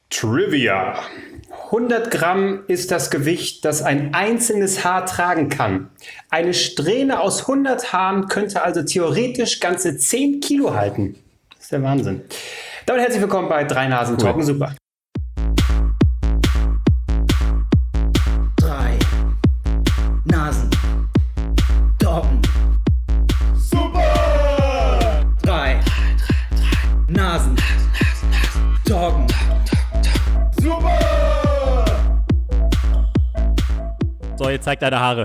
Trivia. 100 Gramm ist das Gewicht, das ein einzelnes Haar tragen kann. Eine Strähne aus 100 Haaren könnte also theoretisch ganze 10 Kilo halten. Das ist der Wahnsinn. Damit herzlich willkommen bei Drei Nasen Talken Super. Drei Nasen Talken Super. Drei Nasen Talken Super. So, jetzt zeig deine Haare.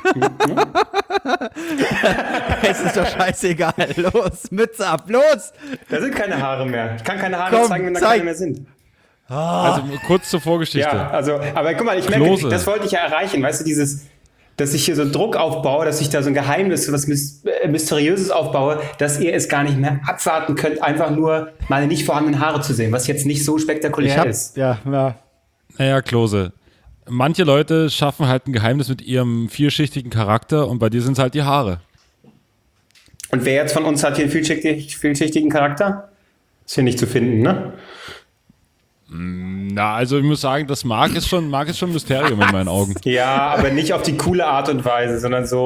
Es ist doch scheißegal. Los, Mütze ab, los! Da sind keine Haare mehr. Ich kann keine Haare zeigen, wenn da keine mehr sind. Also kurz zur Vorgeschichte. Ja, aber guck mal, ich merke, Klose. das wollte ich ja erreichen. Weißt du, dass ich hier so einen Druck aufbaue, dass ich da so ein Geheimnis, was Mysteriöses aufbaue, dass ihr es gar nicht mehr abwarten könnt, einfach nur meine nicht vorhandenen Haare zu sehen, was jetzt nicht so spektakulär ist. Ja. Naja, Klose. Manche Leute schaffen halt ein Geheimnis mit ihrem vielschichtigen Charakter und bei dir sind es halt die Haare. Und wer jetzt von uns hat hier einen vielschichtigen Charakter? Ist hier nicht zu finden, ne? Na, also ich muss sagen, das Mark ist schon ein Mysterium in meinen Augen. Ja, aber nicht auf die coole Art und Weise, sondern ist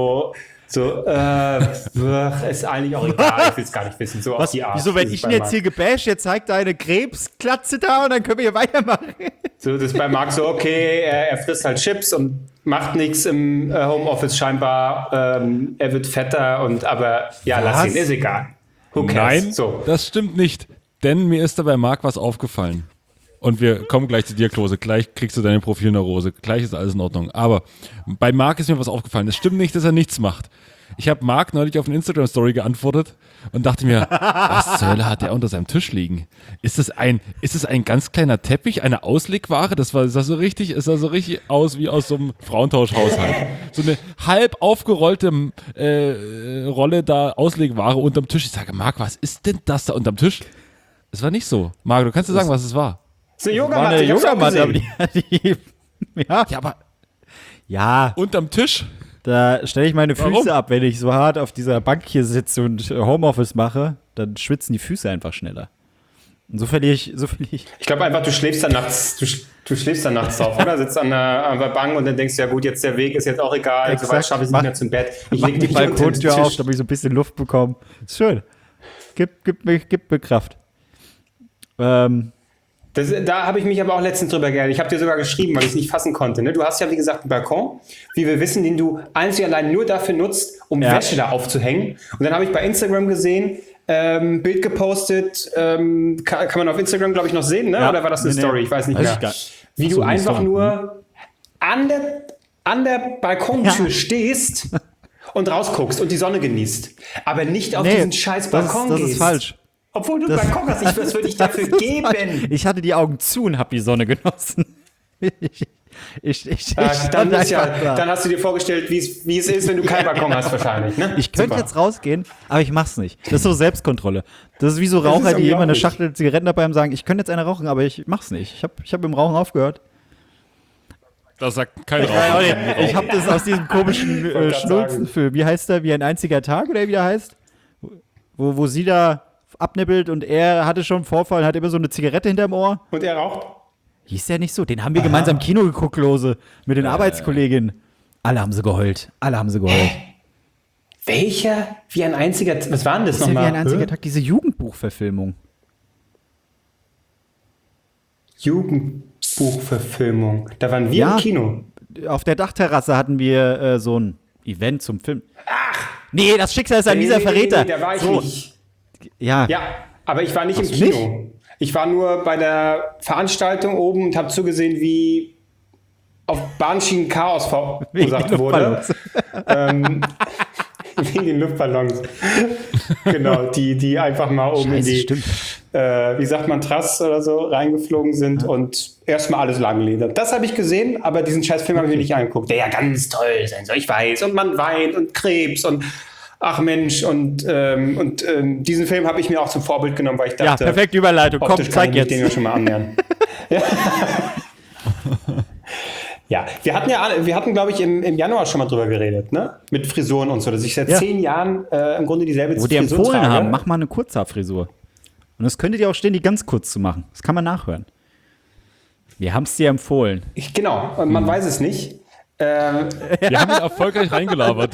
eigentlich auch egal, ich will es gar nicht wissen. So auf die Art. Wieso, wenn ich ihn jetzt hier gebasht, jetzt zeigt deine Krebsklatze da und dann können wir hier weitermachen. So, das ist bei Marc so, okay, er frisst halt Chips und macht nichts im Homeoffice scheinbar. Er wird fetter aber ja, lass ihn, ist egal. Who cares? Nein, So. das stimmt nicht. Denn mir ist da bei Marc was aufgefallen. Und wir kommen gleich zu dir, Klose. Gleich kriegst du deine Profilneurose. Gleich ist alles in Ordnung. Aber bei Marc ist mir was aufgefallen. Es stimmt nicht, dass er nichts macht. Ich habe Marc neulich auf eine Instagram-Story geantwortet und dachte mir, was zur Hölle hat der unter seinem Tisch liegen? Ist das ein ganz kleiner Teppich, eine Auslegware? Es sah so richtig aus wie aus so einem Frauentauschhaushalt. So eine halb aufgerollte Rolle da Auslegware unterm Tisch. Ich sage, Marc, was ist denn das da unterm Tisch? Es war nicht so. Marc, du kannst dir sagen, was es war. So eine War eine Yogamatte, aber ja. Ja, aber Ja, unterm Tisch? da stelle ich meine Füße Warum? ab, wenn ich so hart auf dieser Bank hier sitze und Homeoffice mache, dann schwitzen die Füße einfach schneller. Und so verliere ich. Ich glaube einfach, du schläfst dann nachts drauf, oder? Sitzt an der Bank und dann denkst du, ja gut, jetzt der Weg ist jetzt auch egal, Exakt. soweit schaffe ich es nicht mehr zum Bett. Ich Mach leg die mich unter den Balkontür Tisch. auf, damit ich so ein bisschen Luft bekomme. Ist schön. Gib mir Kraft. Da habe ich mich aber auch letztens drüber geärgert. Ich habe dir sogar geschrieben, weil ich es nicht fassen konnte. Ne? Du hast ja, wie gesagt, einen Balkon, wie wir wissen, den du einzig allein nur dafür nutzt, um Ja. Wäsche da aufzuhängen. Und dann habe ich bei Instagram gesehen, Bild gepostet, kann man auf Instagram, glaube ich, noch sehen, ne? Ja. Oder war das eine Nee. Story? Ich weiß nicht Weiß mehr. ich gar- Wie Ach so, du eine einfach Story. nur an der Balkontür stehst und rausguckst und die Sonne genießt. Aber nicht auf diesen scheiß Balkon das gehst. ist falsch. Obwohl du einen Balkon hast, was würde ich dafür geben? Ich hatte die Augen zu und habe die Sonne genossen. Dann hast du dir vorgestellt, wie es ist, wenn du keinen Balkon hast wahrscheinlich. Ne? Ich könnte Super. jetzt rausgehen, aber ich mach's nicht. Das ist so Selbstkontrolle. Das ist wie so ist Raucher, die immer eine unglaublich. Schachtel Zigaretten dabei haben und sagen, ich könnte jetzt eine rauchen, aber ich mach's nicht. Ich hab im Rauchen aufgehört. Das sagt kein Raucher. Ich habe das aus diesem komischen wollte grad Schnulzenfilm. Wie heißt der? Wie ein einziger Tag oder wie der heißt? Wo sie da abnippelt und er hatte schon einen Vorfall und hat immer so eine Zigarette hinterm Ohr. Und er raucht? Hieß der nicht so? Den haben wir gemeinsam im Kino geguckt, Lose. Mit den Arbeitskolleginnen. Alle haben sie geheult. Welcher? Wie ein einziger... Was war denn das Das ist ja wie nochmal? ein einziger Tag, diese Jugendbuchverfilmung. Jugendbuchverfilmung. Da waren wir Ja. im Kino. Auf der Dachterrasse hatten wir so ein Event zum Film. Ach! Nee, das Schicksal ist ein mieser Verräter. Nee, da war ich so, nicht. Ja. Ja, aber ich war nicht im Warst du Kino. Ich war nur bei der Veranstaltung oben und habe zugesehen, wie auf Bahnschienen Chaos verursacht wurde. Wegen den Luftballons. Genau, die einfach mal oben in Scheiße, die, stimmt. wie sagt man, Trass oder so reingeflogen sind und erstmal alles langledert. Das habe ich gesehen, aber diesen scheiß Film habe ich mir nicht angeguckt, der ja ganz toll sein soll, ich weiß. Und man weint und Krebs und ach Mensch. Und diesen Film habe ich mir auch zum Vorbild genommen, weil ich Ja, dachte, perfekte Überleitung. Komm, optisch kann zeig ich mich jetzt. den ja schon mal annähern. Ja, wir hatten, glaube ich, im Januar schon mal drüber geredet, ne? Mit Frisuren und so, dass ich seit 10 Jahren im Grunde dieselbe Wo die Frisur empfohlen trage. haben, mach mal eine Kurzhaarfrisur. Und das könnte dir auch stehen, die ganz kurz zu machen. Das kann man nachhören. Wir haben es dir empfohlen. Genau, und man weiß es nicht. Wir haben ihn erfolgreich reingelabert.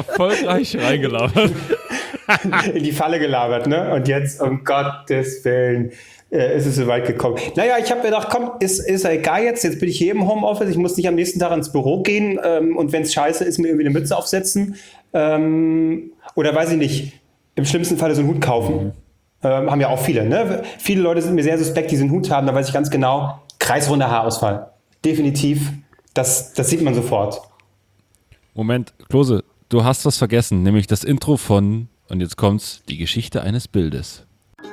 In die Falle gelabert, ne? Und jetzt, um Gottes Willen, ist es soweit gekommen. Naja, ich habe gedacht, komm, ist ja egal jetzt bin ich hier im Homeoffice, ich muss nicht am nächsten Tag ins Büro gehen und wenn es scheiße ist, mir irgendwie eine Mütze aufsetzen oder weiß ich nicht, im schlimmsten Fall so einen Hut kaufen. Haben ja auch viele, ne? Viele Leute sind mir sehr suspekt, die so einen Hut haben, da weiß ich ganz genau, kreisrunder Haarausfall. Definitiv, das sieht man sofort. Moment, Klose, du hast was vergessen, nämlich das Intro von, und jetzt kommt's, die Geschichte eines Bildes.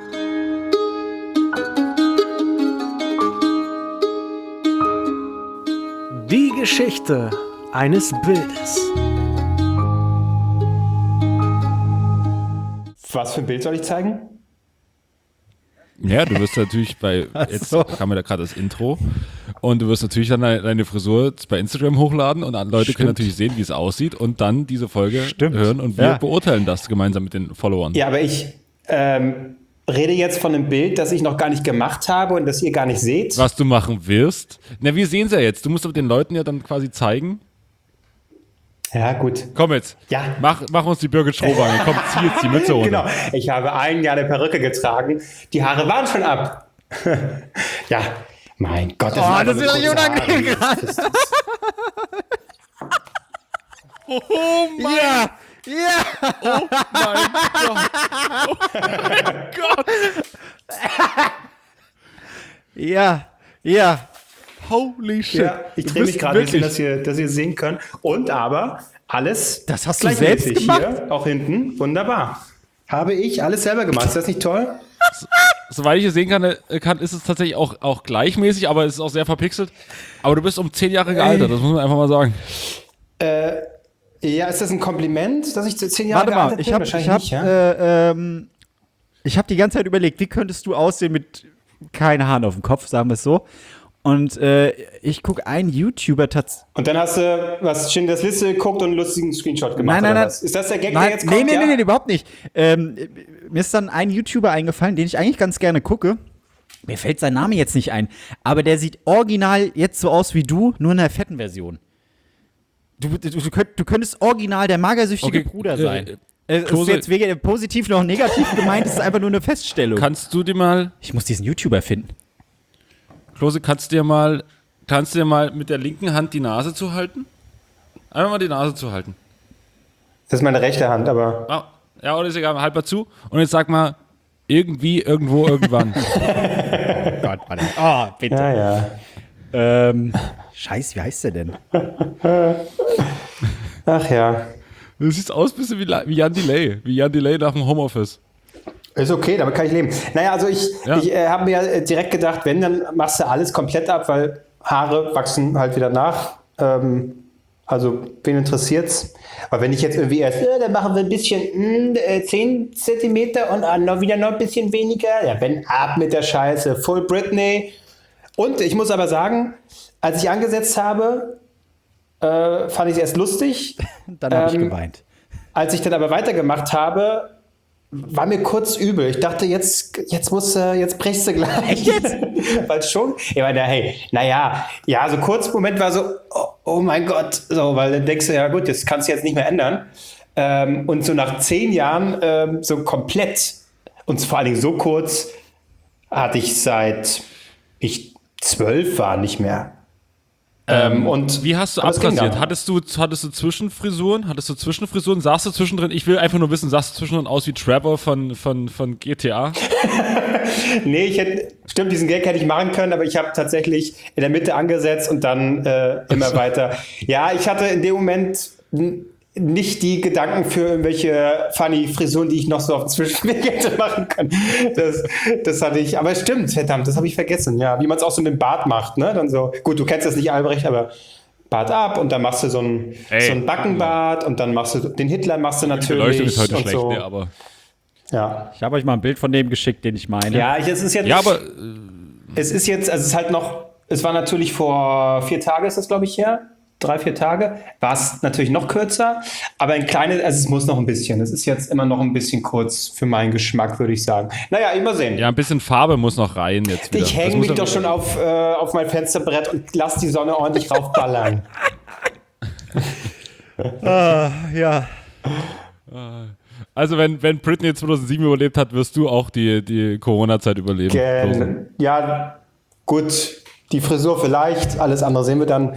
Die Geschichte eines Bildes. Was für ein Bild soll ich zeigen? Ja, du wirst natürlich jetzt kam mir da gerade das Intro und du wirst natürlich dann deine Frisur bei Instagram hochladen und Leute können natürlich sehen, wie es aussieht und dann diese Folge hören und wir beurteilen das gemeinsam mit den Followern. Ja, aber ich rede jetzt von einem Bild, das ich noch gar nicht gemacht habe und das ihr gar nicht seht. Was du machen wirst? Na, wir sehen es ja jetzt. Du musst aber den Leuten ja dann quasi zeigen. Ja, gut. Komm jetzt. Ja. Mach uns die Birgit Strohwange. Komm, zieh jetzt die Mütze runter. Genau. Ich habe ein Jahr eine Perücke getragen. Die Haare waren schon ab. Ja, mein Gott. Das ist doch unangenehm gerade. Oh mein Ja! Oh mein Gott. Oh mein Gott. Ja. Holy shit. Ja, ich drehe mich gerade ein bisschen, dass ihr sehen könnt. Und aber alles Das hast du selbst gleichmäßig gemacht? hier, auch hinten. Wunderbar. Habe ich alles selber gemacht. Ist das nicht toll? Soweit ich es sehen kann, ist es tatsächlich auch gleichmäßig, aber es ist auch sehr verpixelt. Aber du bist um 10 Jahre gealtert, das muss man einfach mal sagen. Ja, ist das ein Kompliment, dass ich zu 10 Jahre Warte mal, gealtert bin? ich Wahrscheinlich hab nicht, ja? ich hab die ganze Zeit überlegt, wie könntest du aussehen mit keinen Haaren auf dem Kopf, sagen wir es so. Und ich gucke einen YouTuber tatsächlich. Und dann hast du was Schindlers Liste geguckt und einen lustigen Screenshot gemacht. Nein. Oder was? Ist das der Gag, der jetzt kommt? Nee, überhaupt nicht. Mir ist dann ein YouTuber eingefallen, den ich eigentlich ganz gerne gucke. Mir fällt sein Name jetzt nicht ein. Aber der sieht original jetzt so aus wie du, nur in der fetten Version. Du könntest original der magersüchtige Bruder sein. Es ist Klose, jetzt weder positiv noch negativ gemeint, es ist einfach nur eine Feststellung. kannst du dir mal, Ich muss diesen YouTuber finden. Klose, kannst du dir mal mit der linken Hand die Nase zuhalten? Einfach mal die Nase zuhalten. Das ist meine rechte Hand, aber. Ah, ja, oder ist egal, halt mal zu. Und jetzt sag mal, irgendwie, irgendwo, irgendwann. Gott, warte. Oh, bitte. Ja. Scheiße, wie heißt der denn? Ach ja. Du siehst aus ein bisschen wie Jan Delay. Wie Jan Delay nach dem Homeoffice. Ist okay, damit kann ich leben. Naja, also ich Ja. habe mir direkt gedacht, wenn, dann machst du alles komplett ab, weil Haare wachsen halt wieder nach. Also, wen interessiert's? Aber wenn ich jetzt irgendwie erst, dann machen wir ein bisschen 10 Zentimeter und wieder noch ein bisschen weniger. Ja, wenn ab mit der Scheiße. Full Britney. Und ich muss aber sagen, als ich angesetzt habe, fand ich es erst lustig. Dann habe ich geweint. Als ich dann aber weitergemacht habe, war mir kurz übel. Ich dachte, jetzt brichst du gleich. Jetzt? Weil schon, ich meine, hey, naja, ja, so kurz Moment war so, oh mein Gott, so, weil dann denkst du, ja gut, das kannst du jetzt nicht mehr ändern. Und so nach 10 Jahren so komplett und vor allen Dingen so kurz hatte ich seit ich 12 war nicht mehr. Und Wie hast du aber es ging abrasiert? dann. Hattest du Zwischenfrisuren? Saßt du zwischendrin? Ich will einfach nur wissen, sahst du zwischendrin aus wie Trevor von GTA? Nee, stimmt, diesen Gag hätte ich machen können, aber ich habe tatsächlich in der Mitte angesetzt und dann immer weiter. Ja, ich hatte in dem Moment nicht die Gedanken für irgendwelche funny Frisuren, die ich noch so auf Zwischenweg hätte machen können. Das hatte ich, aber es stimmt, verdammt, das habe ich vergessen. Ja, wie man es auch so mit dem Bart macht, ne? Dann so, gut, du kennst das nicht, Albrecht, aber Bart ab und dann machst du so ein Backenbart und dann machst du den Hitler machst du Die natürlich Beleuchtung ist heute und schlecht, so. ne, aber Ja. Ich habe euch mal ein Bild von dem geschickt, den ich meine. Ja, es ist jetzt. ja, aber Es ist jetzt, also es ist halt noch, es war natürlich vor 4 Tagen ist das, glaube ich, her. 3-4 Tage. War es natürlich noch kürzer, aber ein kleines, also es muss noch ein bisschen. Es ist jetzt immer noch ein bisschen kurz für meinen Geschmack, würde ich sagen. Naja, immer sehen. Ja, ein bisschen Farbe muss noch rein jetzt wieder. Ich hänge mich doch schon auf mein Fensterbrett und lass die Sonne ordentlich raufballern. Ja. Also wenn Britney 2007 überlebt hat, wirst du auch die Corona-Zeit überleben. Ja, gut. Die Frisur vielleicht, alles andere sehen wir dann.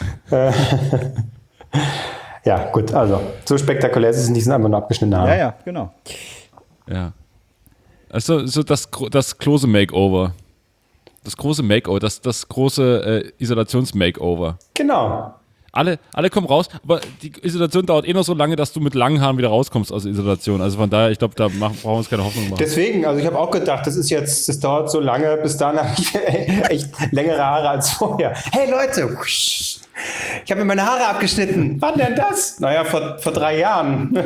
Ja, gut, also so spektakulär ist es nicht, sind einfach nur abgeschnittene Haare. Ja, genau. Ja. Also so das Klose-Makeover. Das große Makeover, das große Isolations-Makeover. Genau. Alle kommen raus, aber die Isolation dauert noch so lange, dass du mit langen Haaren wieder rauskommst aus der Isolation. Also von daher, ich glaube, da brauchen wir uns keine Hoffnung machen. Deswegen, also ich habe auch gedacht, das dauert so lange, bis dann habe ich echt längere Haare als vorher. Hey Leute, ich habe mir meine Haare abgeschnitten. Wann denn das? Naja, vor 3 Jahren.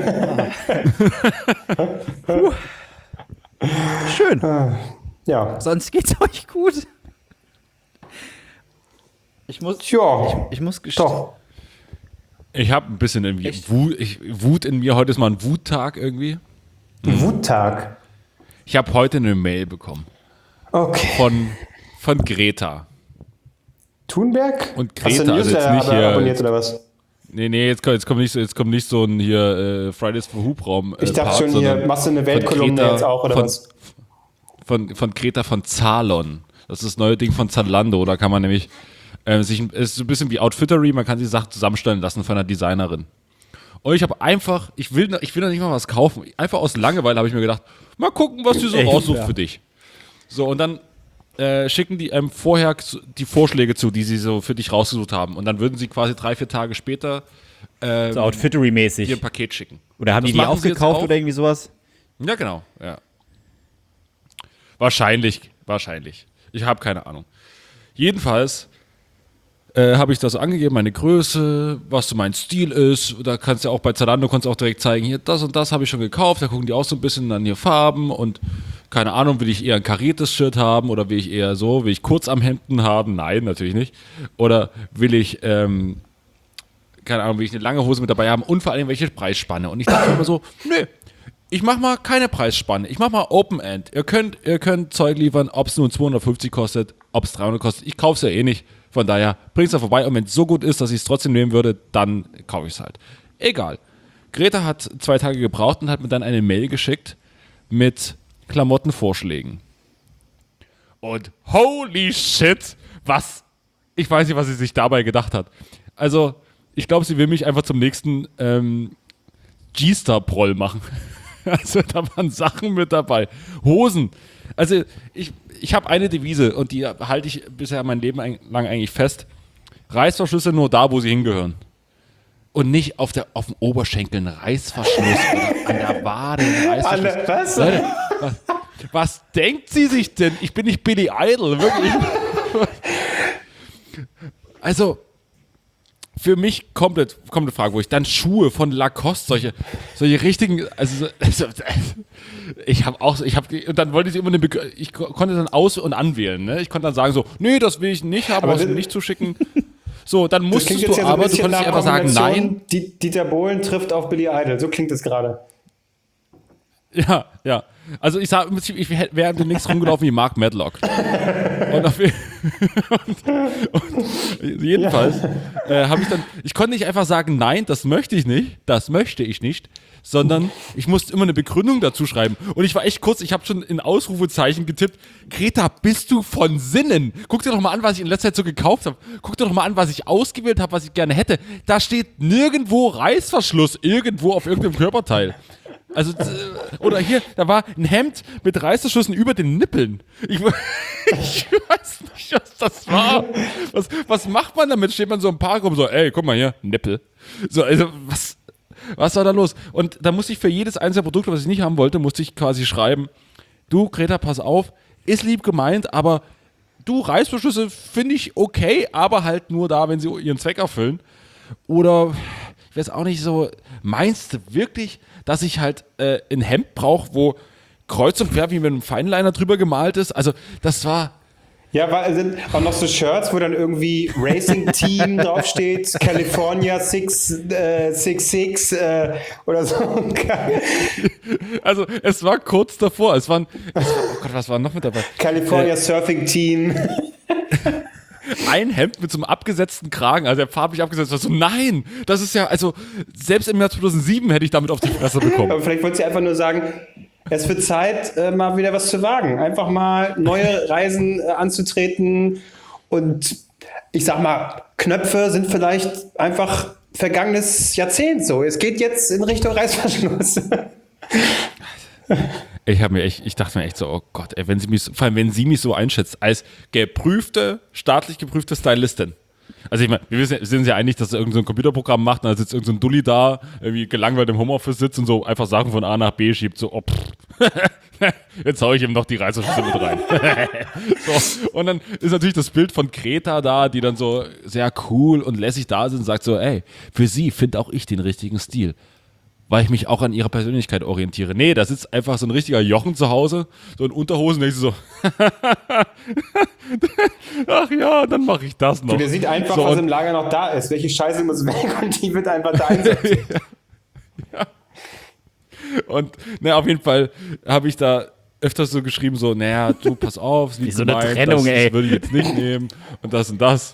Schön. Ja. Sonst geht's euch gut. Ich muss Doch. Ich habe ein bisschen irgendwie Wut in mir. Heute ist mal ein Wuttag irgendwie. Ein Wuttag. Ich habe heute eine Mail bekommen. Okay. Von Greta. Thunberg? Und Hast du Greta, einen also jetzt Newsletter nicht hier. abonniert oder was? Nee, jetzt kommt nicht so ein hier Fridays for Hubraum. Ich dachte schon, hier machst du eine Weltkolumne jetzt auch oder was? Von Greta von Zalon. Das ist das neue Ding von Zalando. Da kann man nämlich es ist so ein bisschen wie Outfittery, man kann sich Sachen zusammenstellen lassen von einer Designerin. Und ich habe einfach, ich will noch nicht mal was kaufen. Einfach aus Langeweile habe ich mir gedacht, mal gucken, was die so raussucht für dich. So, und dann schicken die einem vorher die Vorschläge zu, die sie so für dich rausgesucht haben. Und dann würden sie quasi 3-4 Tage später so Outfittery-mäßig. dir ein Paket schicken. Oder haben Das die machen sie jetzt aufgekauft auch. oder irgendwie sowas? Ja, genau. Ja. Wahrscheinlich. Ich habe keine Ahnung. Jedenfalls habe ich das angegeben, meine Größe, was so mein Stil ist. Da kannst du auch bei Zalando auch direkt zeigen, hier das und das habe ich schon gekauft. Da gucken die auch so ein bisschen an hier Farben und keine Ahnung, will ich eher ein kariertes Shirt haben oder will ich kurz am Hemden haben? Nein, natürlich nicht. Oder will ich, keine Ahnung, will ich eine lange Hose mit dabei haben und vor allem welche Preisspanne. Und ich dachte immer so, nö, ich mach mal keine Preisspanne. Ich mach mal Open End. Ihr könnt Zeug liefern, ob es nun 250 kostet, ob es 300 kostet. Ich kauf's ja eh nicht. Von daher bringt es da vorbei und wenn es so gut ist, dass ich es trotzdem nehmen würde, dann kaufe ich es halt. Egal. Greta hat 2 Tage gebraucht und hat mir dann eine Mail geschickt mit Klamottenvorschlägen. Und holy shit, ich weiß nicht, was sie sich dabei gedacht hat. Also, ich glaube, sie will mich einfach zum nächsten G-Star-Proll machen. Also, da waren Sachen mit dabei. Hosen. Also, ich habe eine Devise und die halte ich bisher mein Leben lang eigentlich fest. Reißverschlüsse nur da, wo sie hingehören. Und nicht auf dem Oberschenkel ein Reißverschluss oder an der Wade ein Reißverschluss. Was? Leute, was denkt sie sich denn? Ich bin nicht Billy Idol, wirklich. Also, für mich komplett Frage, wo ich dann Schuhe von Lacoste, solche richtigen, und dann wollte ich immer ich konnte dann aus- und anwählen, ne? Ich konnte dann sagen so, nee, das will ich nicht haben, was mir nicht zuschicken. So, dann musstest du aber, du konntest einfach sagen, nein. Dieter Bohlen trifft auf Billy Idol, so klingt es gerade. Ja. Also ich wäre demnächst rumgelaufen wie Mark Medlock. Und jedenfalls habe ich dann, ich konnte nicht einfach sagen, nein, das möchte ich nicht, sondern ich musste immer eine Begründung dazu schreiben. Und ich war echt kurz, ich habe schon in Ausrufezeichen getippt, Greta, bist du von Sinnen? Guck dir doch mal an, was ich in letzter Zeit so gekauft habe. Guck dir doch mal an, was ich ausgewählt habe, was ich gerne hätte. Da steht nirgendwo Reißverschluss, irgendwo auf irgendeinem Körperteil. Also, oder hier, da war ein Hemd mit Reißverschlüssen über den Nippeln. Ich weiß nicht, was das war. Was macht man damit? Steht man so im Park rum so, ey, guck mal hier, Nippel. So, also, was war da los? Und da musste ich für jedes einzelne Produkt, was ich nicht haben wollte, musste ich quasi schreiben, du, Greta, pass auf, ist lieb gemeint, aber du, Reißverschlüsse finde ich okay, aber halt nur da, wenn sie ihren Zweck erfüllen. Oder, ich weiß auch nicht so, meinst du wirklich, dass ich halt ein Hemd brauche, wo kreuz und quer wie mit einem Feinliner drüber gemalt ist? Also, das war, Ja, sind auch noch so Shirts, wo dann irgendwie Racing Team draufsteht, California 666 oder so. Also es war kurz davor. Oh Gott, was war noch mit dabei? California Surfing Team. Ein Hemd mit so einem abgesetzten Kragen, also der farblich abgesetzt war. So, nein, das ist ja, also selbst im Jahr 2007 hätte ich damit auf die Fresse bekommen. Aber vielleicht wollte sie einfach nur sagen, es wird Zeit, mal wieder was zu wagen. Einfach mal neue Reisen anzutreten. Und ich sag mal, Knöpfe sind vielleicht einfach vergangenes Jahrzehnt so. Es geht jetzt in Richtung Reißverschluss. Ich dachte mir echt so, oh Gott, ey, vor allem wenn sie mich so einschätzt, als staatlich geprüfte Stylistin. Also ich meine, wir sind uns ja einig, dass er irgendein so Computerprogramm macht und da sitzt irgendein so Dulli da, irgendwie gelangweilt im Homeoffice sitzt und so einfach Sachen von A nach B schiebt, so, jetzt hau ich ihm noch die Reißverschlüsse mit rein. So, und dann ist natürlich das Bild von Greta da, die dann so sehr cool und lässig da sind und sagt so, ey, für sie finde auch ich den richtigen Stil. Weil ich mich auch an ihrer Persönlichkeit orientiere. Nee, da sitzt einfach so ein richtiger Jochen zu Hause, so in Unterhosen, denkst du so, ach ja, dann mache ich das noch. Und der sieht einfach, so, was im Lager noch da ist. Welche Scheiße muss weg und die wird einfach da einsetzen. Ja. Und auf jeden Fall habe ich da öfters so geschrieben, so, naja, du, pass auf, wie so eine Trennung, das würde ich jetzt nicht nehmen und das und das.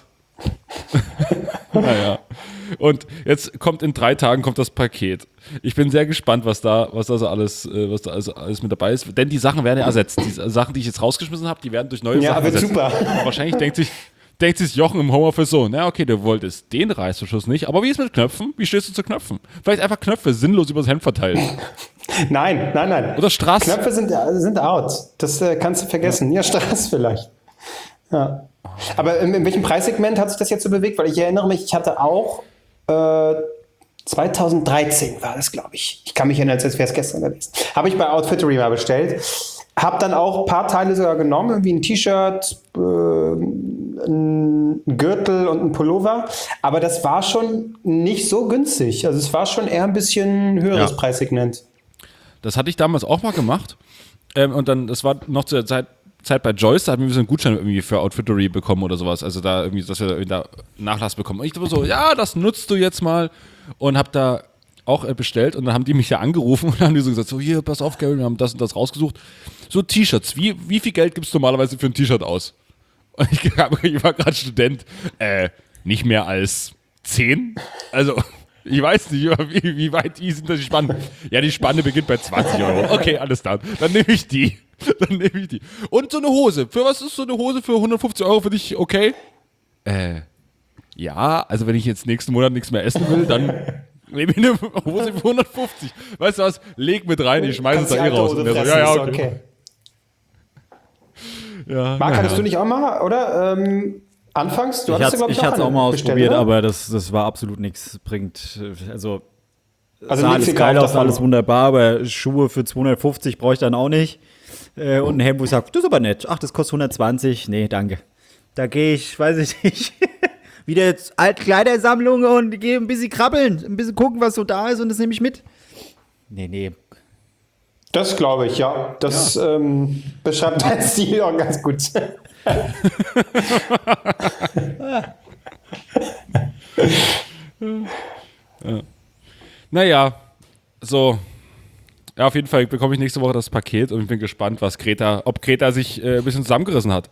Naja. Und jetzt kommt in 3 Tagen das Paket. Ich bin sehr gespannt, was da so alles mit dabei ist. Denn die Sachen werden ja ersetzt. Die Sachen, die ich jetzt rausgeschmissen habe, die werden durch neue Sachen ersetzt. Ja, aber super. Wahrscheinlich denkt sich Jochen im Homeoffice so, na okay, du wolltest den Reißverschluss nicht, aber wie ist mit Knöpfen? Wie stehst du zu Knöpfen? Vielleicht einfach Knöpfe sinnlos übers Hemd verteilen. Nein. Oder Strass. Knöpfe sind out. Das kannst du vergessen. Ja, Strass vielleicht. Ja. Aber in welchem Preissegment hat sich das jetzt so bewegt? Weil ich erinnere mich, ich hatte auch 2013 war das, glaube ich. Ich kann mich erinnern, als wäre es gestern gewesen. Habe ich bei Outfittery mal bestellt. Habe dann auch ein paar Teile sogar genommen, irgendwie ein T-Shirt, ein Gürtel und ein Pullover. Aber das war schon nicht so günstig. Also es war schon eher ein bisschen höheres Preissegment. Das hatte ich damals auch mal gemacht. Und dann, das war noch zu der Zeit bei Joyce, da hatten wir so einen Gutschein irgendwie für Outfittery bekommen oder sowas. Also da irgendwie, dass wir da Nachlass bekommen. Und ich dachte so, ja, das nutzt du jetzt mal. Und hab da auch bestellt. Und dann haben die mich ja angerufen und haben die so gesagt, so hier, pass auf, Gary, wir haben das und das rausgesucht. So T-Shirts, wie viel Geld gibst du normalerweise für ein T-Shirt aus? Und ich war gerade Student, nicht mehr als 10. Also, ich weiß nicht, wie weit sind das die Spannen? Ja, die Spanne beginnt bei 20 Euro. Okay, alles klar. Dann nehme ich die. Und so eine Hose. Für was ist so eine Hose für 150 Euro für dich okay? Ja, also wenn ich jetzt nächsten Monat nichts mehr essen will, dann nehme ich eine Hose für 150. Weißt du was? Leg mit rein, ich schmeiße es da raus. Und der so, ja, okay. Ja, Marc, hattest du nicht auch mal, oder? Anfangs? Ich hatte es auch mal ausprobiert, aber das war absolut nichts. Bringt, also sah alles geil aus, alles wunderbar, aber Schuhe für 250 brauche ich dann auch nicht. Und ein Hemd, wo ich sage, das ist aber nett. Ach, das kostet 120. Nee, danke. Da gehe ich, weiß ich nicht, wieder jetzt Altkleidersammlung und gehe ein bisschen krabbeln, ein bisschen gucken, was so da ist und das nehme ich mit. Nee. Das glaube ich, ja. Das beschreibt dein Stil auch ganz gut. Ja. Naja, so. Ja, auf jeden Fall bekomme ich nächste Woche das Paket und ich bin gespannt, ob Greta sich ein bisschen zusammengerissen hat.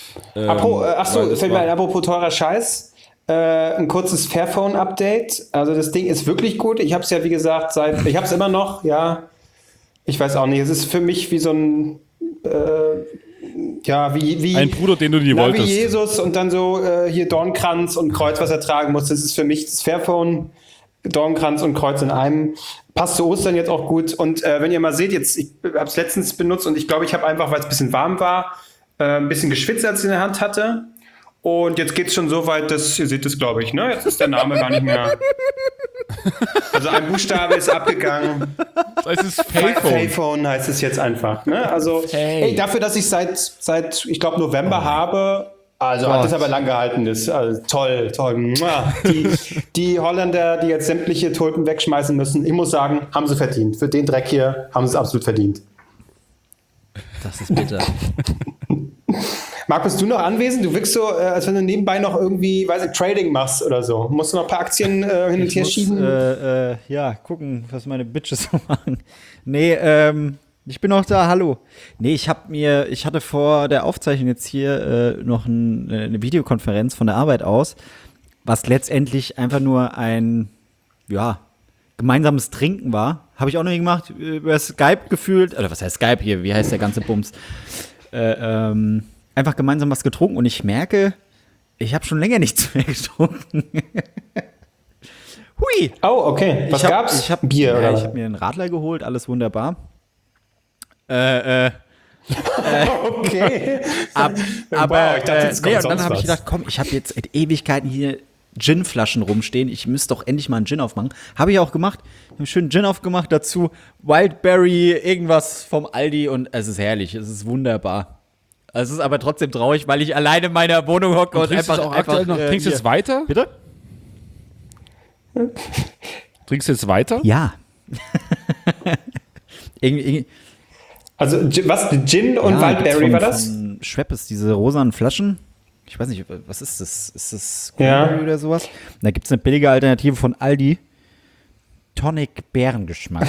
Apropos teurer Scheiß, ein kurzes Fairphone-Update. Also das Ding ist wirklich gut. Ich habe es ja, wie gesagt, ich habe es immer noch, ja. Ich weiß auch nicht, es ist für mich wie so ein, wie ein Bruder, den du nie wolltest. Wie Jesus und dann so hier Dornkranz und Kreuz, was er tragen muss. Das ist für mich das Fairphone, Dornkranz und Kreuz in einem. Passt zu Ostern jetzt auch gut. Und wenn ihr mal seht, ich habe es letztens benutzt und ich glaube, ich habe einfach, weil es ein bisschen warm war, ein bisschen geschwitzt, als ich in der Hand hatte. Und jetzt geht es schon so weit, dass, ihr seht es, glaube ich, ne? Jetzt ist der Name gar nicht mehr. Also ein Buchstabe ist abgegangen. Das heißt Payphone heißt es jetzt einfach. Ne? Also dafür, dass ich seit ich glaube, November habe, also hat es aber lang gehalten. Also toll. Die Holländer, die jetzt sämtliche Tulpen wegschmeißen müssen, ich muss sagen, haben sie verdient. Für den Dreck hier haben sie es absolut verdient. Das ist bitter. Marc, bist du noch anwesend? Du wirkst so, als wenn du nebenbei noch irgendwie, weiß ich, Trading machst oder so. Musst du noch ein paar Aktien hin und her schieben? Gucken, was meine Bitches so machen. Nee, ich bin noch da, hallo. Nee, ich hatte vor der Aufzeichnung jetzt hier noch eine Videokonferenz von der Arbeit aus, was letztendlich einfach nur ein, gemeinsames Trinken war. Habe ich auch noch nie gemacht, über Skype gefühlt, oder was heißt Skype hier, wie heißt der ganze Bums? Einfach gemeinsam was getrunken und ich merke, ich habe schon länger nichts mehr getrunken. Hui! Oh, okay. Was gab's? Ich hab Bier, oder? Ich habe mir einen Radler geholt, alles wunderbar. Okay. Aber ich dachte, jetzt kommt und dann sonst habe ich was. gedacht, komm, ich habe jetzt seit Ewigkeiten hier Gin-Flaschen rumstehen. Ich müsste doch endlich mal einen Gin aufmachen. Habe ich auch gemacht. Ich habe einen schönen Gin aufgemacht. Dazu Wildberry, irgendwas vom Aldi. Und es ist herrlich. Es ist wunderbar. Es ist aber trotzdem traurig, weil ich alleine in meiner Wohnung hocke und Trinkst du jetzt weiter? Bitte? Trinkst du jetzt weiter? Ja. irgendwie Also, was? Gin und Wildberry war das? Von Schweppes, diese rosanen Flaschen. Ich weiß nicht, was ist das? Ist das Ja. Cranberry oder sowas? Da gibt es eine billige Alternative von Aldi. Tonic Bärengeschmack.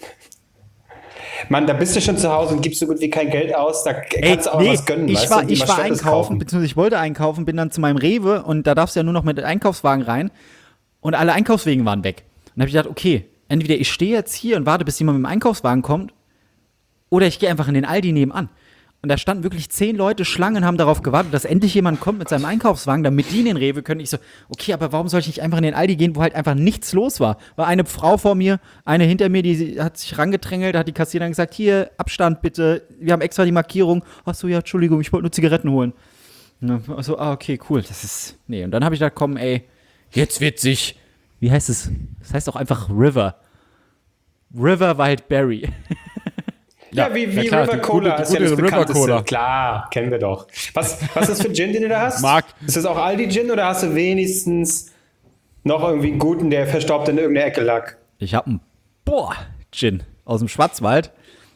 Mann, da bist du schon zu Hause und gibst so gut wie kein Geld aus. Da kannst du auch was gönnen. Ich weißt war, du, die ich mal war Schweppes einkaufen, kaufen. beziehungsweise ich wollte einkaufen, bin dann zu meinem Rewe und da darfst du ja nur noch mit Einkaufswagen rein und alle Einkaufswegen waren weg. Und dann habe ich gedacht, okay, entweder ich stehe jetzt hier und warte, bis jemand mit dem Einkaufswagen kommt oder ich gehe einfach in den Aldi nebenan. Und da standen wirklich 10 Leute Schlangen, haben darauf gewartet, dass endlich jemand kommt mit seinem Einkaufswagen, damit die in den Rewe können. Ich so, okay, aber warum soll ich nicht einfach in den Aldi gehen, wo halt einfach nichts los war? War eine Frau vor mir, eine hinter mir, die hat sich rangedrängelt, da hat die Kassiererin gesagt, hier, Abstand bitte, wir haben extra die Markierung. Ach so, ja, Entschuldigung, ich wollte nur Zigaretten holen. Also, okay, cool, nee. Und dann habe ich gedacht, komm, ey, jetzt witzig. Wie heißt es? Das heißt auch einfach River. River Wildberry. Ja, wie klar, River die Cola gute ist ja das River bekannteste. Cola. Klar, kennen wir doch. Was ist das für Gin, den du da hast? Marc. Ist das auch Aldi-Gin oder hast du wenigstens noch irgendwie einen guten, der verstaubt in irgendeiner Ecke lag? Ich habe einen Gin aus dem Schwarzwald.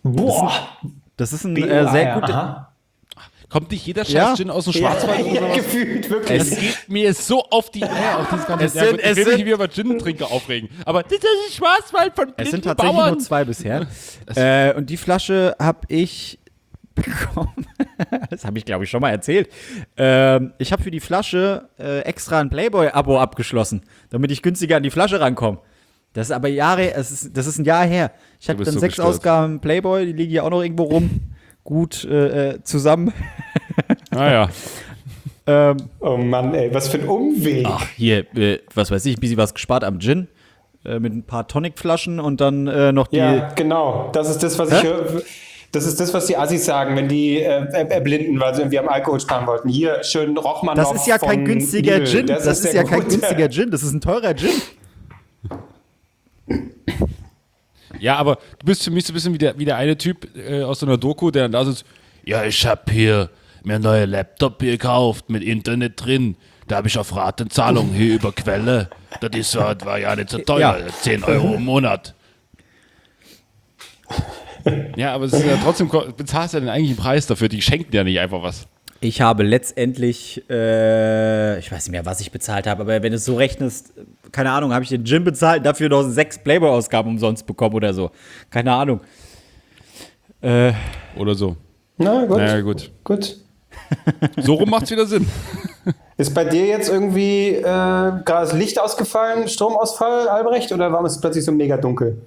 Das ist ein sehr guter. Kommt nicht jeder Ja. Scheiß Gin aus dem Schwarzwald oder sowas? Gefühlt, wirklich. Es geht mir so auf die Eier, auf dieses ganze Ich will mich nicht wieder über Gin-Trinker aufregen. Aber das ist ein Schwarzwald von Es sind blinden tatsächlich Bauern. nur 2 bisher. Und die Flasche habe ich bekommen. Das habe ich, glaube ich, schon mal erzählt. Ich habe für die Flasche extra ein Playboy-Abo abgeschlossen, damit ich günstiger an die Flasche rankomme. Das ist aber das ist ein Jahr her. Ich hatte bist dann so 6 gestört. Ausgaben Playboy, die liegen hier auch noch irgendwo rum. Gut zusammen. Naja. Oh Mann, ey, was für ein Umweg. Ach, hier, was weiß ich, ein bisschen was gespart am Gin. Mit ein paar Tonic-Flaschen und dann noch die. Ja, genau. Das ist das, was ich höre. Das ist das, was die Assis sagen, wenn die erblinden, weil sie irgendwie am Alkohol sparen wollten. Hier, schön Rochmann. Das ist ja kein günstiger Gin. Das ist ja kein günstiger Gin. Das ist ein teurer Gin. Ja, aber du bist für mich so ein bisschen wie der eine Typ aus so einer Doku, der dann da sitzt. Ja, ich hab hier mir einen neuen Laptop gekauft mit Internet drin. Da habe ich auf Ratenzahlung hier über Quelle. Das war ja nicht so teuer. Ja. 10 Euro im Monat. Ja, aber es ist ja trotzdem, bezahlst du ja den eigentlichen Preis dafür. Die schenken ja nicht einfach was. Ich habe letztendlich, ich weiß nicht mehr, was ich bezahlt habe, aber wenn du es so rechnest, keine Ahnung, habe ich den Gin bezahlt, dafür noch 6 Playboy-Ausgaben umsonst bekommen oder so. Keine Ahnung. Oder so. Na gut. Naja, gut. Gut. So rum macht's wieder Sinn. Ist bei dir jetzt irgendwie gerade das Licht ausgefallen, Stromausfall, Albrecht, oder warum ist es plötzlich so mega dunkel?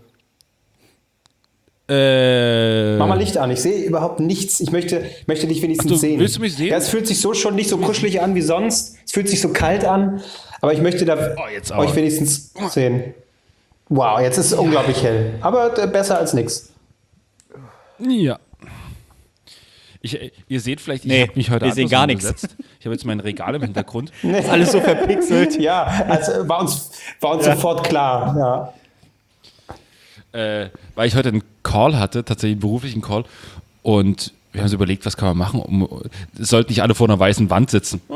Mach mal Licht an, ich sehe überhaupt nichts. Ich möchte dich wenigstens sehen. Willst du mich sehen? Ja, es fühlt sich so schon nicht so kuschelig an wie sonst. Es fühlt sich so kalt an, aber ich möchte da jetzt aber. euch wenigstens sehen. Wow, jetzt ist es unglaublich hell. Aber besser als nix. Ja. Ihr seht vielleicht, ich Nee, habe mich heute wir sehen anders gar nichts. umgesetzt. Ich habe jetzt mein Regal im Hintergrund. Ist alles so verpixelt. Ja, also war uns sofort klar. Ja. Weil ich heute einen Call hatte, tatsächlich einen beruflichen Call. Und wir haben uns überlegt, was kann man machen. Es sollten nicht alle vor einer weißen Wand sitzen.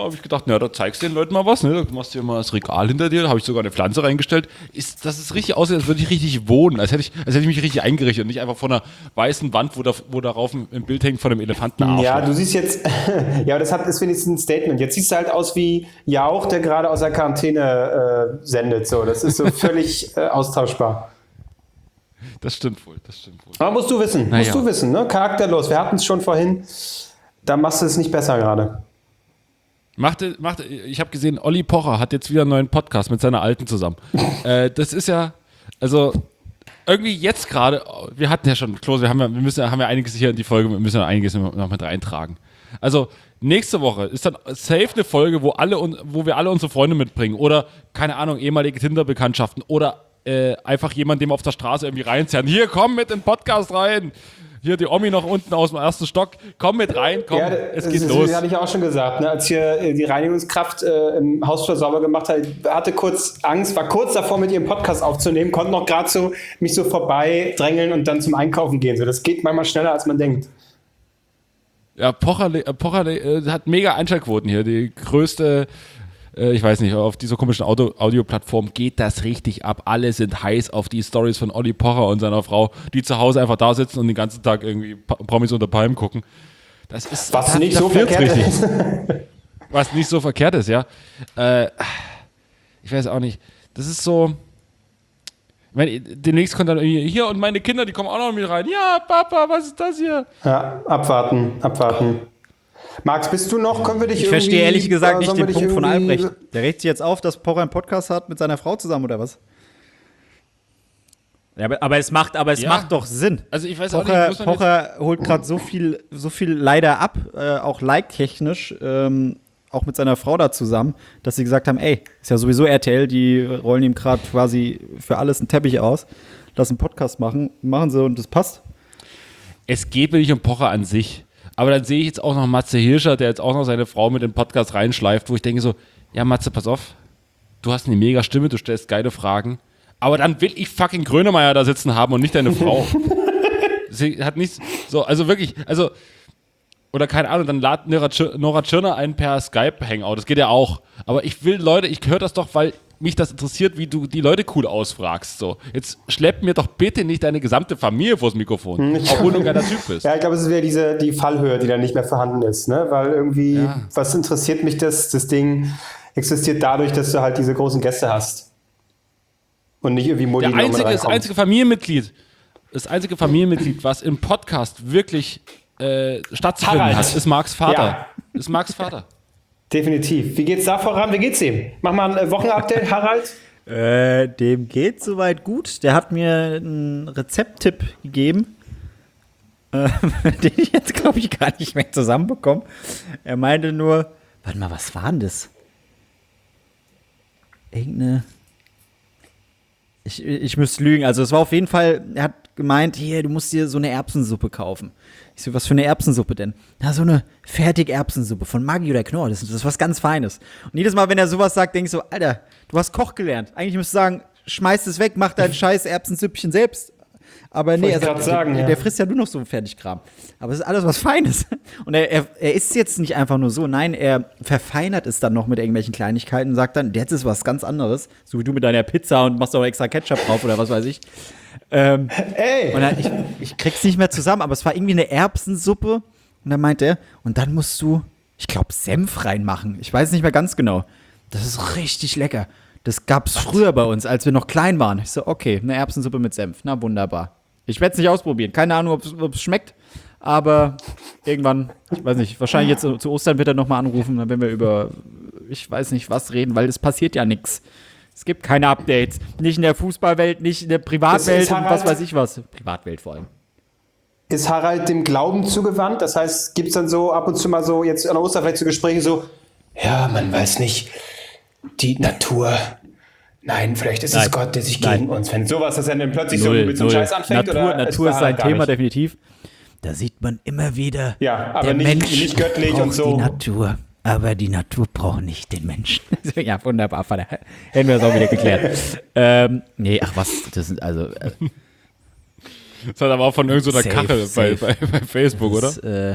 habe ich gedacht, na, da zeigst du den Leuten mal was, ne? Da machst du dir mal das Regal hinter dir, da habe ich sogar eine Pflanze reingestellt. Das ist richtig aussieht, als würde ich richtig wohnen, als hätte ich mich richtig eingerichtet und nicht einfach vor einer weißen Wand, wo darauf ein Bild hängt von einem Elefantenarsch. Ja, du siehst jetzt, ja, das ist wenigstens ein Statement. Jetzt siehst du halt aus wie Jauch, der gerade aus der Quarantäne sendet. So, das ist so völlig austauschbar. Das stimmt wohl. Aber musst du wissen, ne? Charakterlos. Wir hatten es schon vorhin. Da machst du es nicht besser gerade. Ich habe gesehen, Olli Pocher hat jetzt wieder einen neuen Podcast mit seiner Alten zusammen. Das ist ja, also irgendwie jetzt gerade, wir hatten ja schon, Klose, haben ja einiges hier in die Folge, wir müssen ja einiges noch mit reintragen. Also nächste Woche ist dann safe eine Folge, wo wir alle unsere Freunde mitbringen oder, keine Ahnung, ehemalige Tinder-Bekanntschaften oder einfach jemand, dem auf der Straße irgendwie reinzerren. Hier, komm mit in den Podcast rein. Hier die Omi noch unten aus dem ersten Stock. Komm mit rein, komm, es geht los. Das hatte ich auch schon gesagt. Ne? Als hier die Reinigungskraft im Hausflur sauber gemacht hat, hatte kurz Angst, war kurz davor, mit ihrem Podcast aufzunehmen, konnte noch gerade so mich so vorbei drängeln und dann zum Einkaufen gehen. So, das geht manchmal schneller, als man denkt. Ja, Pocher hat mega Einschaltquoten hier. Die größte, ich weiß nicht, auf dieser komischen Audioplattform geht das richtig ab. Alle sind heiß auf die Stories von Olli Pocher und seiner Frau, die zu Hause einfach da sitzen und den ganzen Tag irgendwie Promis unter Palmen gucken. Das ist was nicht so verkehrt ist. Was nicht so verkehrt ist, ja. Ich weiß auch nicht. Das ist so. Ich meine, demnächst kommt dann irgendwie hier und meine Kinder, die kommen auch noch mit rein. Ja, Papa, was ist das hier? Ja, abwarten. Max, bist du noch? Können wir dich Ich verstehe ehrlich gesagt nicht den Punkt von Albrecht. Der regt sich jetzt auf, dass Pocher einen Podcast hat mit seiner Frau zusammen, oder was? Ja, aber es macht doch Sinn. Also ich weiß Pocher, auch nicht, Pocher holt gerade so viel leider ab, auch like-technisch, auch mit seiner Frau da zusammen, dass sie gesagt haben, ey, ist ja sowieso RTL, die rollen ihm gerade quasi für alles einen Teppich aus, lassen einen Podcast machen sie und das passt. Es geht mir nicht um Pocher an sich. Aber dann sehe ich jetzt auch noch Matze Hirscher, der jetzt auch noch seine Frau mit in den Podcast reinschleift, wo ich denke so, ja Matze, pass auf, du hast eine mega Stimme, du stellst geile Fragen, aber dann will ich fucking Grönemeyer da sitzen haben und nicht deine Frau. Sie hat nichts, so, also wirklich, also, oder keine Ahnung, dann lad Nora Tschirner ein per Skype-Hangout, das geht ja auch. Aber ich will Leute, ich höre das doch, weil mich das interessiert, wie du die Leute cool ausfragst. So. Jetzt schlepp mir doch bitte nicht deine gesamte Familie vors Mikrofon, obwohl du ein geiler Typ bist. Ja, ich glaube, es ist wieder die Fallhöhe, die dann nicht mehr vorhanden ist. Ne? Weil irgendwie, was interessiert mich das? Das Ding existiert dadurch, dass du halt diese großen Gäste hast. Und nicht irgendwie Mutti, das einzige Familienmitglied, was im Podcast wirklich stattzufinden hat, ist Marks Vater. Ja. Ist Marks Vater. Definitiv. Wie geht's da voran? Wie geht's ihm? Mach mal ein Wochenupdate, Harald. Dem geht's soweit gut. Der hat mir einen Rezepttipp gegeben, den ich jetzt, glaube ich, gar nicht mehr zusammenbekomme. Er meinte nur, warte mal, was war denn das? Ich müsste lügen. Also es war auf jeden Fall, er hat gemeint, hier, du musst dir so eine Erbsensuppe kaufen. Ich so, was für eine Erbsensuppe denn? Na, so eine Fertig-Erbsensuppe von Maggi oder Knorr. Das ist was ganz Feines. Und jedes Mal, wenn er sowas sagt, denke ich so, Alter, du hast Koch gelernt. Eigentlich müsstest du sagen, schmeiß es weg, mach dein scheiß Erbsensüppchen selbst. Aber nee, der frisst ja nur noch so Fertigkram. Aber es ist alles was Feines. Und er isst jetzt nicht einfach nur so, nein, er verfeinert es dann noch mit irgendwelchen Kleinigkeiten und sagt dann, jetzt ist was ganz anderes. So wie du mit deiner Pizza und machst auch extra Ketchup drauf oder was weiß ich. Ey! Und dann, ich krieg's nicht mehr zusammen, aber es war irgendwie eine Erbsensuppe. Und dann meinte er, und dann musst du, ich glaube, Senf reinmachen. Ich weiß nicht mehr ganz genau. Das ist richtig lecker. Das gab's früher bei uns, als wir noch klein waren. Ich so, okay, eine Erbsensuppe mit Senf. Na, wunderbar. Ich werde es nicht ausprobieren. Keine Ahnung, ob es schmeckt. Aber irgendwann, ich weiß nicht, wahrscheinlich jetzt zu Ostern wird er nochmal anrufen, dann werden wir über, ich weiß nicht was reden, weil es passiert ja nichts. Es gibt keine Updates. Nicht in der Fußballwelt, nicht in der Privatwelt und was weiß ich was. Privatwelt vor allem. Ist Harald dem Glauben zugewandt? Das heißt, gibt es dann so ab und zu mal so, jetzt an der Ostern vielleicht so Gespräche so, ja, man weiß nicht, die Natur, nein, vielleicht ist es Gott, der sich gegen uns, wenn sowas, dass er dann plötzlich so mit so einem Scheiß anfängt. Natur ist sein Thema, definitiv. Da sieht man immer wieder, ja, aber der Mensch nicht göttlich und so. Die Natur. Aber die Natur braucht nicht den Menschen. Ja, wunderbar, Vater. Hätten wir das auch wieder geklärt. Nee, ach was, das sind also. Das hat aber auch von irgendeiner Kachel bei Facebook, das, oder?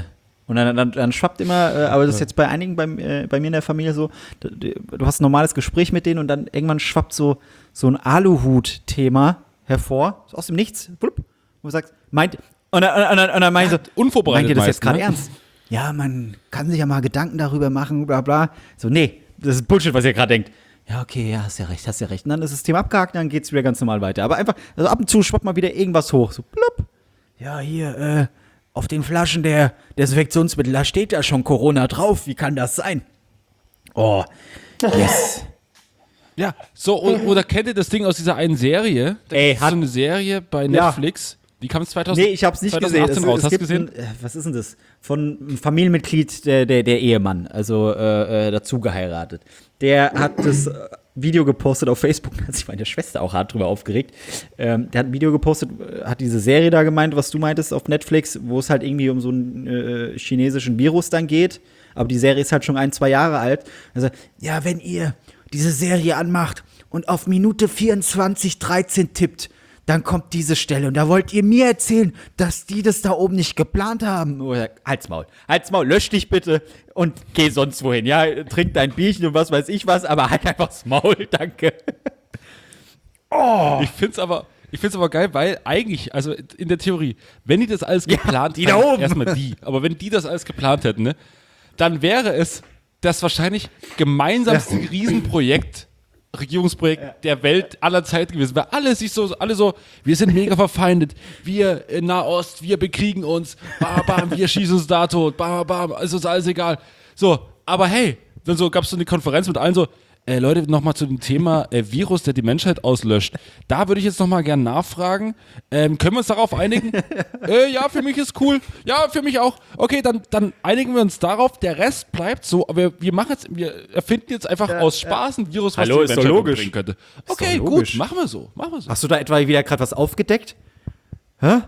Und dann schwappt immer, aber das ist jetzt bei einigen bei mir in der Familie so, du hast ein normales Gespräch mit denen und dann irgendwann schwappt so ein Aluhut-Thema hervor, so aus dem Nichts, blub, wo du sagst, und dann meint so, unvorbereitet meint ihr das jetzt gerade ne? ernst? Ja, man kann sich ja mal Gedanken darüber machen, bla bla. So, nee, das ist Bullshit, was ihr gerade denkt. Ja, okay, ja, hast ja recht. Und dann ist das Thema abgehakt, dann geht's wieder ganz normal weiter. Aber einfach, also ab und zu schwappt mal wieder irgendwas hoch, so blub. Ja, hier, auf den Flaschen der Desinfektionsmittel, da steht ja schon Corona drauf. Wie kann das sein? Oh, yes. Ja, so, oder kennt ihr das Ding aus dieser einen Serie? Da gibt's so eine Serie bei Netflix, die kam 2018 Nee, ich hab's nicht gesehen. raus. Hast du gesehen? Was ist denn das? Von einem Familienmitglied, der Ehemann, also dazu geheiratet. Der hat das Video gepostet auf Facebook, da hat sich meine Schwester auch hart drüber aufgeregt. Der hat ein Video gepostet, hat diese Serie da gemeint, was du meintest, auf Netflix, wo es halt irgendwie um so einen chinesischen Virus dann geht. Aber die Serie ist halt schon 1-2 Jahre alt. Also, ja, wenn ihr diese Serie anmacht und auf Minute 24:13 tippt, dann kommt diese Stelle und da wollt ihr mir erzählen, dass die das da oben nicht geplant haben. Oder, halt's Maul, lösch dich bitte und geh sonst wohin. Ja, trink dein Bierchen und was weiß ich was, aber halt einfach das Maul, danke. Ich find's aber geil, weil eigentlich, also in der Theorie, wenn die das alles geplant hätten, aber wenn die das alles geplant hätten, ne, dann wäre es das wahrscheinlich gemeinsamste Regierungsprojekt der Welt aller Zeiten gewesen, weil alle so, wir sind mega verfeindet, wir in Nahost, wir bekriegen uns, bam, bam, wir schießen uns da tot, bam, bam, also ist alles egal. So, aber hey, dann so gab's so eine Konferenz mit allen so, Leute, nochmal zu dem Thema Virus, der die Menschheit auslöscht. Da würde ich jetzt nochmal gerne nachfragen. Können wir uns darauf einigen? Ja, für mich ist cool. Ja, für mich auch. Okay, dann einigen wir uns darauf. Der Rest bleibt so. Aber wir erfinden jetzt einfach aus Spaß ein Virus, was die Menschheit umbringen könnte. Okay, gut, machen wir so. Hast du da etwa wieder gerade was aufgedeckt? Hä?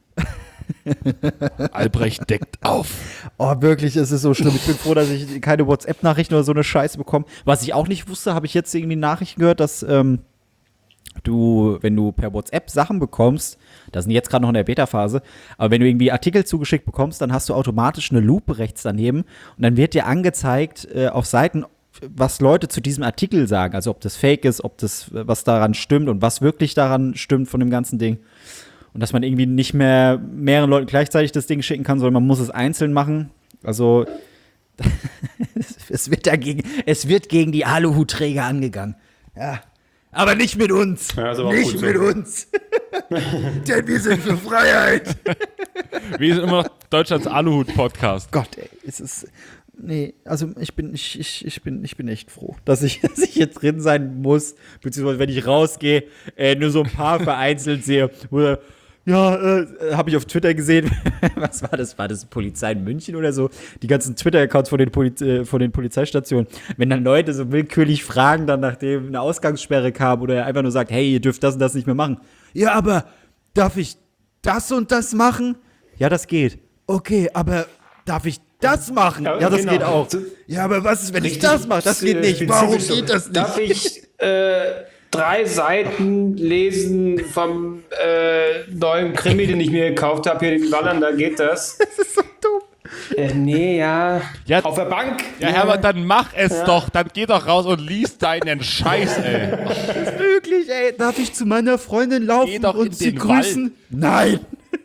Albrecht deckt auf. Oh, wirklich, es ist so schlimm. Ich bin froh, dass ich keine WhatsApp-Nachrichten oder so eine Scheiße bekomme. Was ich auch nicht wusste, habe ich jetzt irgendwie Nachrichten gehört, dass wenn du per WhatsApp Sachen bekommst, das sind jetzt gerade noch in der Beta-Phase, aber wenn du irgendwie Artikel zugeschickt bekommst, dann hast du automatisch eine Lupe rechts daneben und dann wird dir angezeigt auf Seiten, was Leute zu diesem Artikel sagen. Also ob das fake ist, ob das was daran stimmt und was wirklich daran stimmt von dem ganzen Ding. Und dass man irgendwie nicht mehr mehreren Leuten gleichzeitig das Ding schicken kann, sondern man muss es einzeln machen. Also es wird gegen die Aluhutträger angegangen. Ja. Aber nicht mit uns. Ja, nicht mit uns. Denn wir sind für Freiheit. Wir sind immer noch Deutschlands Aluhut-Podcast. Gott, ey, nee, also ich bin echt froh, dass ich jetzt drin sein muss, beziehungsweise wenn ich rausgehe, nur so ein paar vereinzelt sehe, oder habe ich auf Twitter gesehen, was war das? War das Polizei in München oder so? Die ganzen Twitter-Accounts von den Polizeistationen. Wenn dann Leute so willkürlich fragen, dann nachdem eine Ausgangssperre kam oder er einfach nur sagt, hey, ihr dürft das und das nicht mehr machen. Ja, aber darf ich das und das machen? Ja, das geht. Okay, aber darf ich das machen? Ja, das geht auch. Ja, aber was ist, wenn ich das mache? Das geht nicht. Warum geht das nicht? Darf ich 3 Seiten lesen vom neuen Krimi, den ich mir gekauft habe, hier den Wallander, geht das? Das ist so dumm. Nee, ja. Auf der Bank. Ja, Herbert, dann mach es doch. Dann geh doch raus und lies deinen Scheiß, ey. Das ist möglich, ey. Darf ich zu meiner Freundin laufen und sie grüßen? Wald. Nein.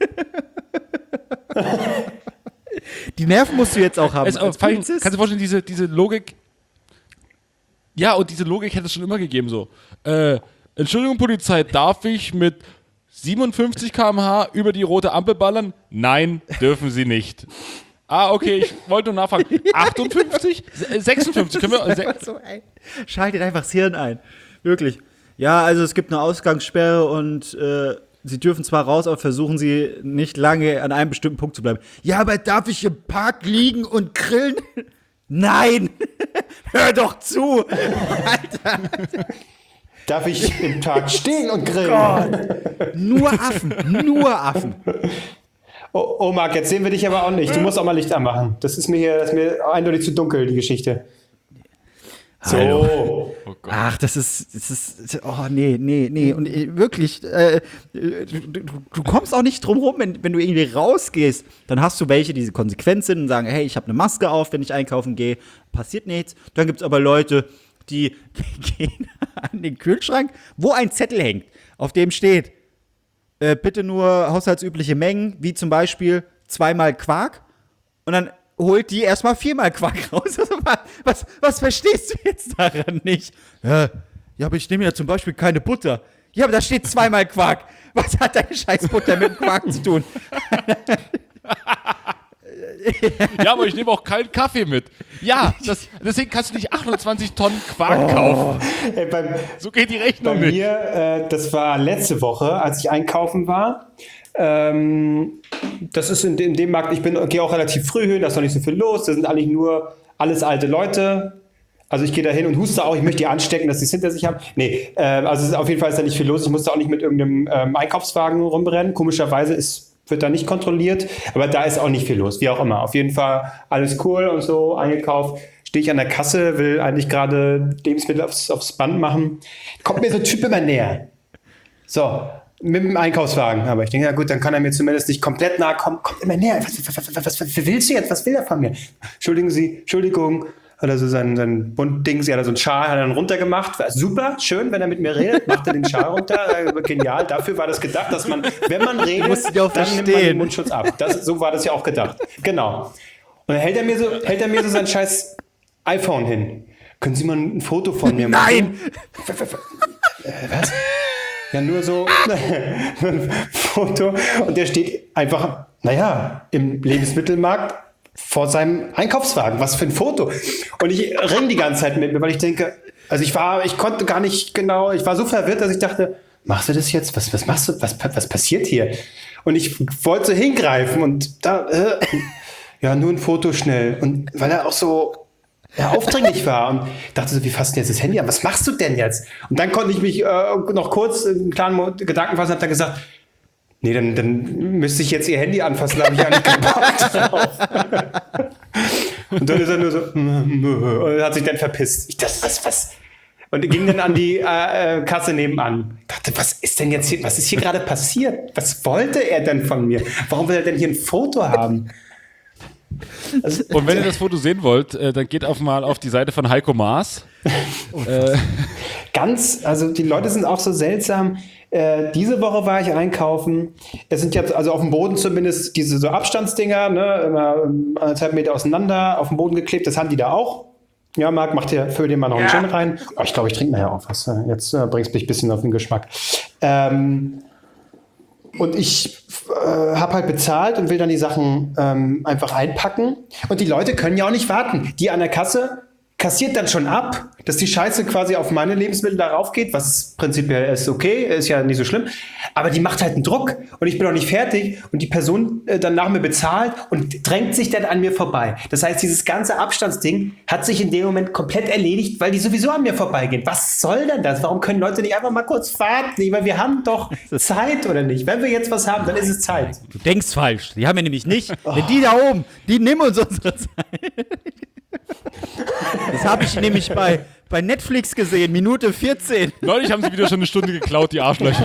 Die Nerven musst du jetzt auch haben. Kannst du dir vorstellen, diese Logik. Ja, und diese Logik hätte es schon immer gegeben, so. Entschuldigung, Polizei, darf ich mit 57 km/h über die rote Ampel ballern? Nein, dürfen Sie nicht. Okay, ich wollte nur nachfragen. 58? 56? Können wir. So, schaltet einfach das Hirn ein. Wirklich. Ja, also es gibt eine Ausgangssperre und Sie dürfen zwar raus, aber versuchen Sie nicht lange an einem bestimmten Punkt zu bleiben. Ja, aber darf ich im Park liegen und grillen? Nein! Hör doch zu! Alter! Darf ich im Park stehen und grillen? Gott. Nur Affen. Oh, Marc, jetzt sehen wir dich aber auch nicht. Du musst auch mal Licht anmachen. Das ist mir eindeutig zu dunkel, die Geschichte. So. Oh Gott. Ach, das ist, oh, nee. Und wirklich, du kommst auch nicht drum rum, wenn du irgendwie rausgehst, dann hast du welche, die konsequent sind und sagen, hey, ich habe eine Maske auf, wenn ich einkaufen gehe, passiert nichts. Dann gibt's aber Leute, die gehen an den Kühlschrank, wo ein Zettel hängt, auf dem steht, bitte nur haushaltsübliche Mengen, wie zum Beispiel 2-mal Quark. Und dann holt die erstmal 4-mal Quark raus. Was verstehst du jetzt daran nicht? Ja, aber ich nehme ja zum Beispiel keine Butter. Ja, aber da steht 2-mal Quark. Was hat deine Scheißbutter mit dem Quark zu tun? Ja, aber ich nehme auch keinen Kaffee mit. Ja, deswegen kannst du nicht 28 Tonnen Quark kaufen. So geht die Rechnung nicht. Bei mir, das war letzte Woche, als ich einkaufen war. Das ist in dem Markt, gehe auch relativ früh hin, da ist noch nicht so viel los. Da sind eigentlich nur alles alte Leute. Also ich gehe da hin und huste auch, ich möchte die anstecken, dass die es hinter sich haben. Nee, also auf jeden Fall ist da nicht viel los. Ich musste auch nicht mit irgendeinem Einkaufswagen rumrennen. Komischerweise wird da nicht kontrolliert, aber da ist auch nicht viel los, wie auch immer. Auf jeden Fall alles cool und so, eingekauft. Stehe ich an der Kasse, will eigentlich gerade Lebensmittel aufs Band machen. Kommt mir so ein Typ immer näher. So, mit dem Einkaufswagen. Aber ich denke, ja gut, dann kann er mir zumindest nicht komplett nahe kommen. Kommt immer näher. Was willst du jetzt? Was will er von mir? Entschuldigung. Hat er so sein Bunt-Dings, hat er so einen Schal, hat er dann runtergemacht. War super, schön, wenn er mit mir redet, macht er den Schal runter. Genial, dafür war das gedacht, dass man, wenn man redet, dann nimmt man den Mundschutz ab. So war das ja auch gedacht. Genau. Und dann hält er mir so sein scheiß iPhone hin. Können Sie mal ein Foto von mir machen? Nein! Was? Ja, nur so ein Foto. Und der steht einfach, im Lebensmittelmarkt vor seinem Einkaufswagen. Was für ein Foto. Und ich ringe die ganze Zeit mit mir, weil ich denke, also ich konnte gar nicht genau, ich war so verwirrt, dass ich dachte, machst du das jetzt? Was machst du? Was passiert hier? Und ich wollte so hingreifen und da, nur ein Foto schnell. Und weil er auch so aufdringlich war und dachte so, wie fasst du jetzt das Handy an? Was machst du denn jetzt? Und dann konnte ich mich noch kurz einen kleinen Gedanken fassen und habe dann gesagt, nee, dann müsste ich jetzt ihr Handy anfassen, da habe ich ja nicht gepackt drauf. Und dann ist er nur so, und hat sich dann verpisst. Ich dachte, was? Und ging dann an die Kasse nebenan. Ich dachte, was ist denn jetzt hier, was ist hier gerade passiert? Was wollte er denn von mir? Warum will er denn hier ein Foto haben? Also, und wenn ihr das Foto sehen wollt, dann geht mal auf die Seite von Heiko Maas. Also die Leute sind auch so seltsam. Diese Woche war ich einkaufen. Es sind jetzt also auf dem Boden zumindest diese so Abstandsdinger, ne, immer 1,5 Meter auseinander auf dem Boden geklebt. Das haben die da auch. Ja, Marc, füll dir mal noch einen Gin rein. Oh, ich glaube, ich trinke nachher auch was. Jetzt bringst du mich ein bisschen auf den Geschmack. Und ich habe halt bezahlt und will dann die Sachen einfach einpacken. Und die Leute können ja auch nicht warten. Die an der Kasse kassiert dann schon ab, dass die Scheiße quasi auf meine Lebensmittel darauf geht, was prinzipiell ist okay, ist ja nicht so schlimm. Aber die macht halt einen Druck und ich bin noch nicht fertig und die Person dann nach mir bezahlt und drängt sich dann an mir vorbei. Das heißt, dieses ganze Abstandsding hat sich in dem Moment komplett erledigt, weil die sowieso an mir vorbeigehen. Was soll denn das? Warum können Leute nicht einfach mal kurz warten? Weil wir haben doch Zeit, oder nicht? Wenn wir jetzt was haben, dann ist es Zeit. Du denkst falsch. Die haben wir nämlich nicht. Denn die da oben, die nehmen uns unsere Zeit. Das habe ich nämlich bei Netflix gesehen, Minute 14. Neulich haben sie wieder schon eine Stunde geklaut, die Arschlöcher.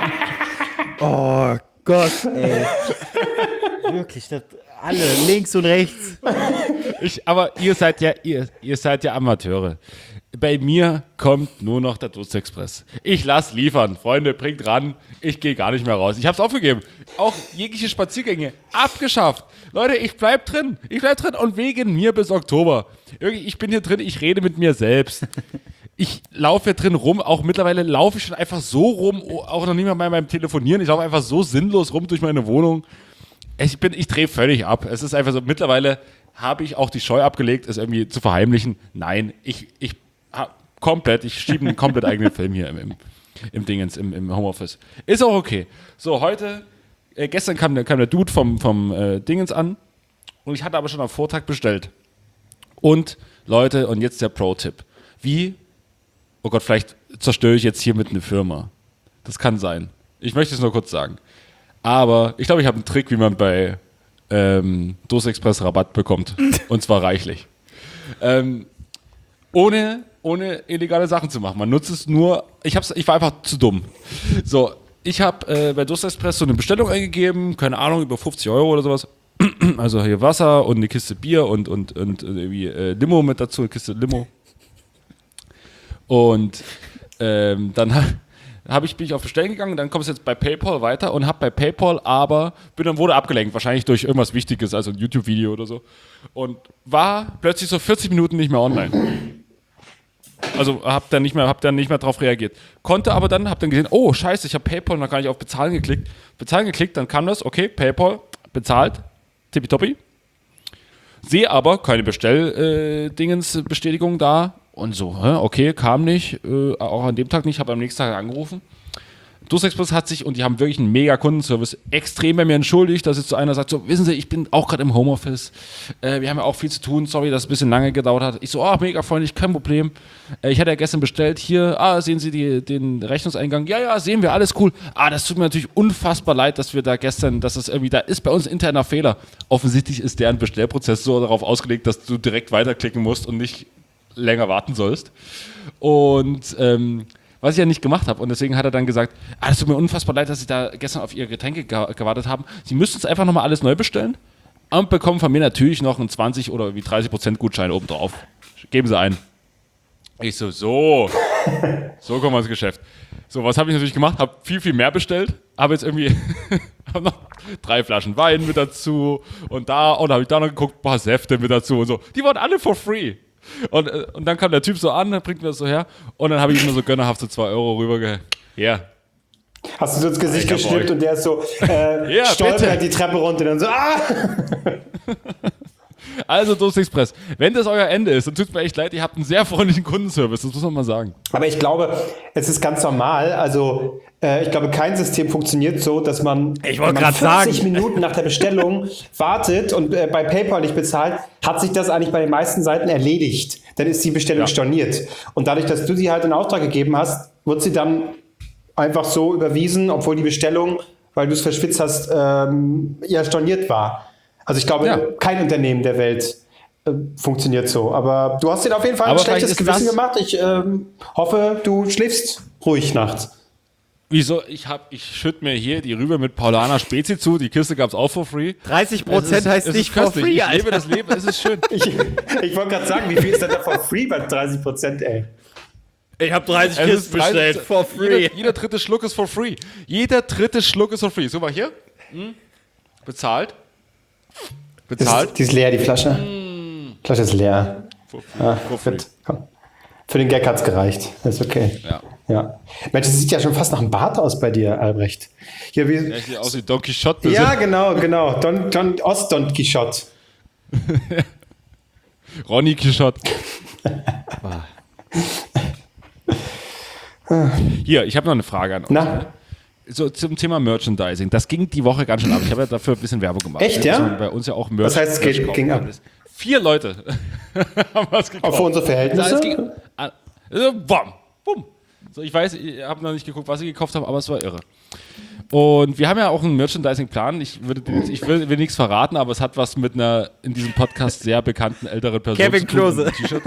Oh Gott, ey. Wirklich, alle links und rechts. Aber ihr seid ja Amateure. Bei mir kommt nur noch der Dutzexpress. Ich lass liefern. Freunde, bringt ran. Ich gehe gar nicht mehr raus. Ich hab's aufgegeben. Auch jegliche Spaziergänge abgeschafft. Leute, ich bleib drin. Und wegen mir bis Oktober. Ich bin hier drin, ich rede mit mir selbst. Ich laufe hier drin rum. Auch mittlerweile laufe ich schon einfach so rum, auch noch nicht mal beim Telefonieren. Ich laufe einfach so sinnlos rum durch meine Wohnung. Ich drehe völlig ab. Es ist einfach so, mittlerweile habe ich auch die Scheu abgelegt, es irgendwie zu verheimlichen. Nein, ich schiebe einen komplett eigenen Film hier im Dingens, im Homeoffice. Ist auch okay. So, gestern kam der Dude vom Dingens an und ich hatte aber schon am Vortag bestellt. Und, Leute, und jetzt der Pro-Tipp. Oh Gott, vielleicht zerstöre ich jetzt hiermit eine Firma. Das kann sein. Ich möchte es nur kurz sagen. Aber ich glaube, ich habe einen Trick, wie man bei Dutzexpress Rabatt bekommt. Und zwar reichlich. Ohne ohne illegale Sachen zu machen. Man nutzt es nur, ich war einfach zu dumm. So, ich habe bei Durstexpress so eine Bestellung eingegeben, keine Ahnung, über 50 € oder sowas. Also hier Wasser und eine Kiste Bier und irgendwie Limo mit dazu, eine Kiste Limo. Und dann bin ich auf Bestellen gegangen, dann kommt es jetzt bei PayPal weiter und habe bei PayPal wurde abgelenkt, wahrscheinlich durch irgendwas Wichtiges, also ein YouTube-Video oder so. Und war plötzlich so 40 Minuten nicht mehr online. Also hab dann nicht mehr drauf reagiert. Konnte aber dann, hab dann gesehen, oh scheiße, ich habe PayPal noch gar nicht auf Bezahlen geklickt. Bezahlen geklickt, dann kam das, okay, PayPal, bezahlt, tippitoppi. Sehe aber keine Bestellbestätigung da und so, okay, kam nicht, auch an dem Tag nicht, habe am nächsten Tag angerufen. Durstexpress hat sich, und die haben wirklich einen mega Kundenservice, extrem bei mir entschuldigt, dass jetzt so einer sagt, so, wissen Sie, ich bin auch gerade im Homeoffice, wir haben ja auch viel zu tun, sorry, dass es ein bisschen lange gedauert hat. Ich so, mega freundlich, kein Problem. Ich hatte ja gestern bestellt, hier, sehen Sie den Rechnungseingang? Ja, sehen wir, alles cool. Das tut mir natürlich unfassbar leid, dass wir da gestern, dass es irgendwie, da ist bei uns ein interner Fehler. Offensichtlich ist deren Bestellprozess so darauf ausgelegt, dass du direkt weiterklicken musst und nicht länger warten sollst. Und, was ich ja nicht gemacht habe. Und deswegen hat er dann gesagt, es tut mir unfassbar leid, dass Sie da gestern auf Ihre Getränke gewartet haben. Sie müssten es einfach nochmal alles neu bestellen und bekommen von mir natürlich noch einen 20 oder wie 30% Gutschein obendrauf. Geben Sie ein. Ich so kommen wir ins Geschäft. So, was habe ich natürlich gemacht? Habe viel, viel mehr bestellt. Habe jetzt irgendwie hab noch 3 Flaschen Wein mit dazu und habe ich da noch geguckt, ein paar Säfte mit dazu und so. Die waren alle for free. Und dann kam der Typ so an, dann bringt mir das so her und dann habe ich ihm nur so gönnerhaft so 2 € rübergehört. Ja. Hast du so ins Gesicht geschnippt und der ist so stolpert die Treppe runter und dann so, Also Durstexpress, wenn das euer Ende ist, dann tut es mir echt leid, ihr habt einen sehr freundlichen Kundenservice, das muss man mal sagen. Aber ich glaube, es ist ganz normal, also ich glaube, kein System funktioniert so, dass man, wenn man 40 Minuten nach der Bestellung wartet und bei PayPal nicht bezahlt, hat sich das eigentlich bei den meisten Seiten erledigt. Dann ist die Bestellung storniert. Und dadurch, dass du sie halt in Auftrag gegeben hast, wird sie dann einfach so überwiesen, obwohl die Bestellung, weil du es verschwitzt hast, storniert war. Also ich glaube, kein Unternehmen der Welt funktioniert so. Aber du hast dir auf jeden Fall ein schlechtes Gewissen gemacht. Ich hoffe, du schläfst ruhig nachts. Wieso? Ich schütte mir hier die Rübe mit Paulaner Spezi zu. Die Kiste gab es auch for free. 30% heißt nicht for free, Alter. Ich lebe das Leben, es ist schön. Ich wollte gerade sagen, wie viel ist denn da for free bei 30%, ey? Ich habe 30 Kisten bestellt, for free. Jeder dritte Schluck ist for free. Jeder dritte Schluck ist for free. So, mal hier. Bezahlt. Die ist leer, die Flasche. Die Flasche ist leer. For free. Komm. Für den Gag hat's gereicht. Das ist okay. Ja. Mensch, das sieht ja schon fast nach einem Bart aus bei dir, Albrecht. Hier sieht aus wie Don Quixote. Ja, genau. Ost-Don Quixote. Ronny Quixote. Hier, ich habe noch eine Frage an euch. Na? So zum Thema Merchandising. Das ging die Woche ganz schön ab. Ich habe ja dafür ein bisschen Werbung gemacht. Echt, ja? Also bei uns ja auch Merch. Was heißt, es ging ab? 4 Leute haben was gekauft. Auch für unsere Verhältnisse? Bumm. So, ich weiß, ich habe noch nicht geguckt, was ich gekauft habe, aber es war irre. Und wir haben ja auch einen Merchandising-Plan. Ich will nichts verraten, aber es hat was mit einer in diesem Podcast sehr bekannten älteren Person Kevin Klose. T-Shirt.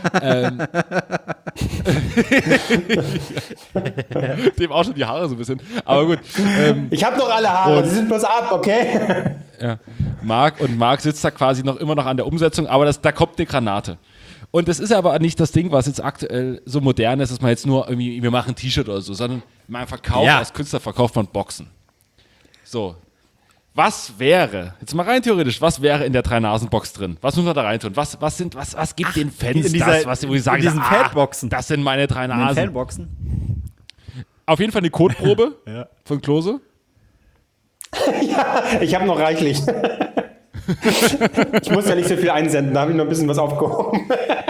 Dem auch schon die Haare so ein bisschen. Aber gut. Ich habe noch alle Haare, die sind bloß ab, okay? Ja. Marc sitzt da quasi immer noch an der Umsetzung, aber da kommt eine Granate. Und das ist aber nicht das Ding, was jetzt aktuell so modern ist, dass man jetzt nur irgendwie, wir machen ein T-Shirt oder so, sondern man verkauft, als Künstler verkauft man Boxen. So. Was wäre, jetzt mal rein theoretisch, was wäre in der 3-Nasen-Box drin? Was muss man da reintun? Was gibt den Fans wo ich sage, Fanboxen. Das sind meine 3 Nasen. Fanboxen? Auf jeden Fall eine Codeprobe von Klose. Ja, ich habe noch reichlich. Ich muss ja nicht so viel einsenden, da habe ich noch ein bisschen was aufgehoben.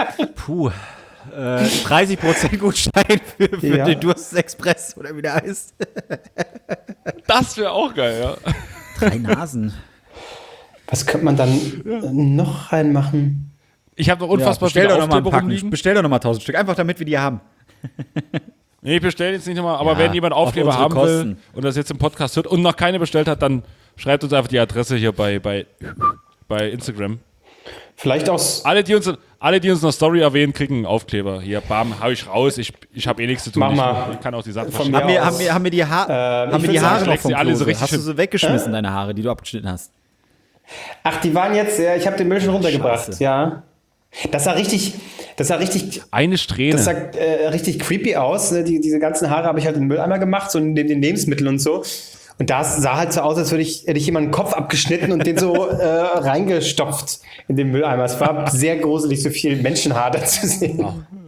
30% Gutschein für den Durstexpress oder wie der heißt. Das wäre auch geil, ja. 3 Nasen. Was könnte man dann noch reinmachen? Ich habe noch unfassbar viele Aufkleber rumliegen. Bestell doch noch mal 1000 Stück, einfach damit wir die haben. Nee, ich bestelle jetzt nicht nochmal, aber wenn jemand Aufkleber haben will und das jetzt im Podcast hört und noch keine bestellt hat, dann schreibt uns einfach die Adresse hier bei Instagram. Vielleicht auch. Alle, die uns Alle, die uns noch Story erwähnen, kriegen einen Aufkleber. Hier, bam, hau ich raus. Ich habe eh nichts zu tun. Mach mal. Ich kann auch die Sachen Von verschieben. mir Haben wir die Haare noch vom alle so Klose? richtig Hast du schön- so weggeschmissen, deine Haare, die du abgeschnitten hast? Ach, die waren jetzt, ich habe den Müll schon runtergebracht, Scheiße. ja. Das sah richtig Eine Strähne. Das sah richtig creepy aus. Ne? Diese ganzen Haare habe ich halt in den Mülleimer gemacht, so neben den Lebensmitteln und so. Und das sah halt so aus, als hätte ich jemanden den Kopf abgeschnitten und den so reingestopft in den Mülleimer. Es war sehr gruselig, so viel Menschenhaar da zu sehen.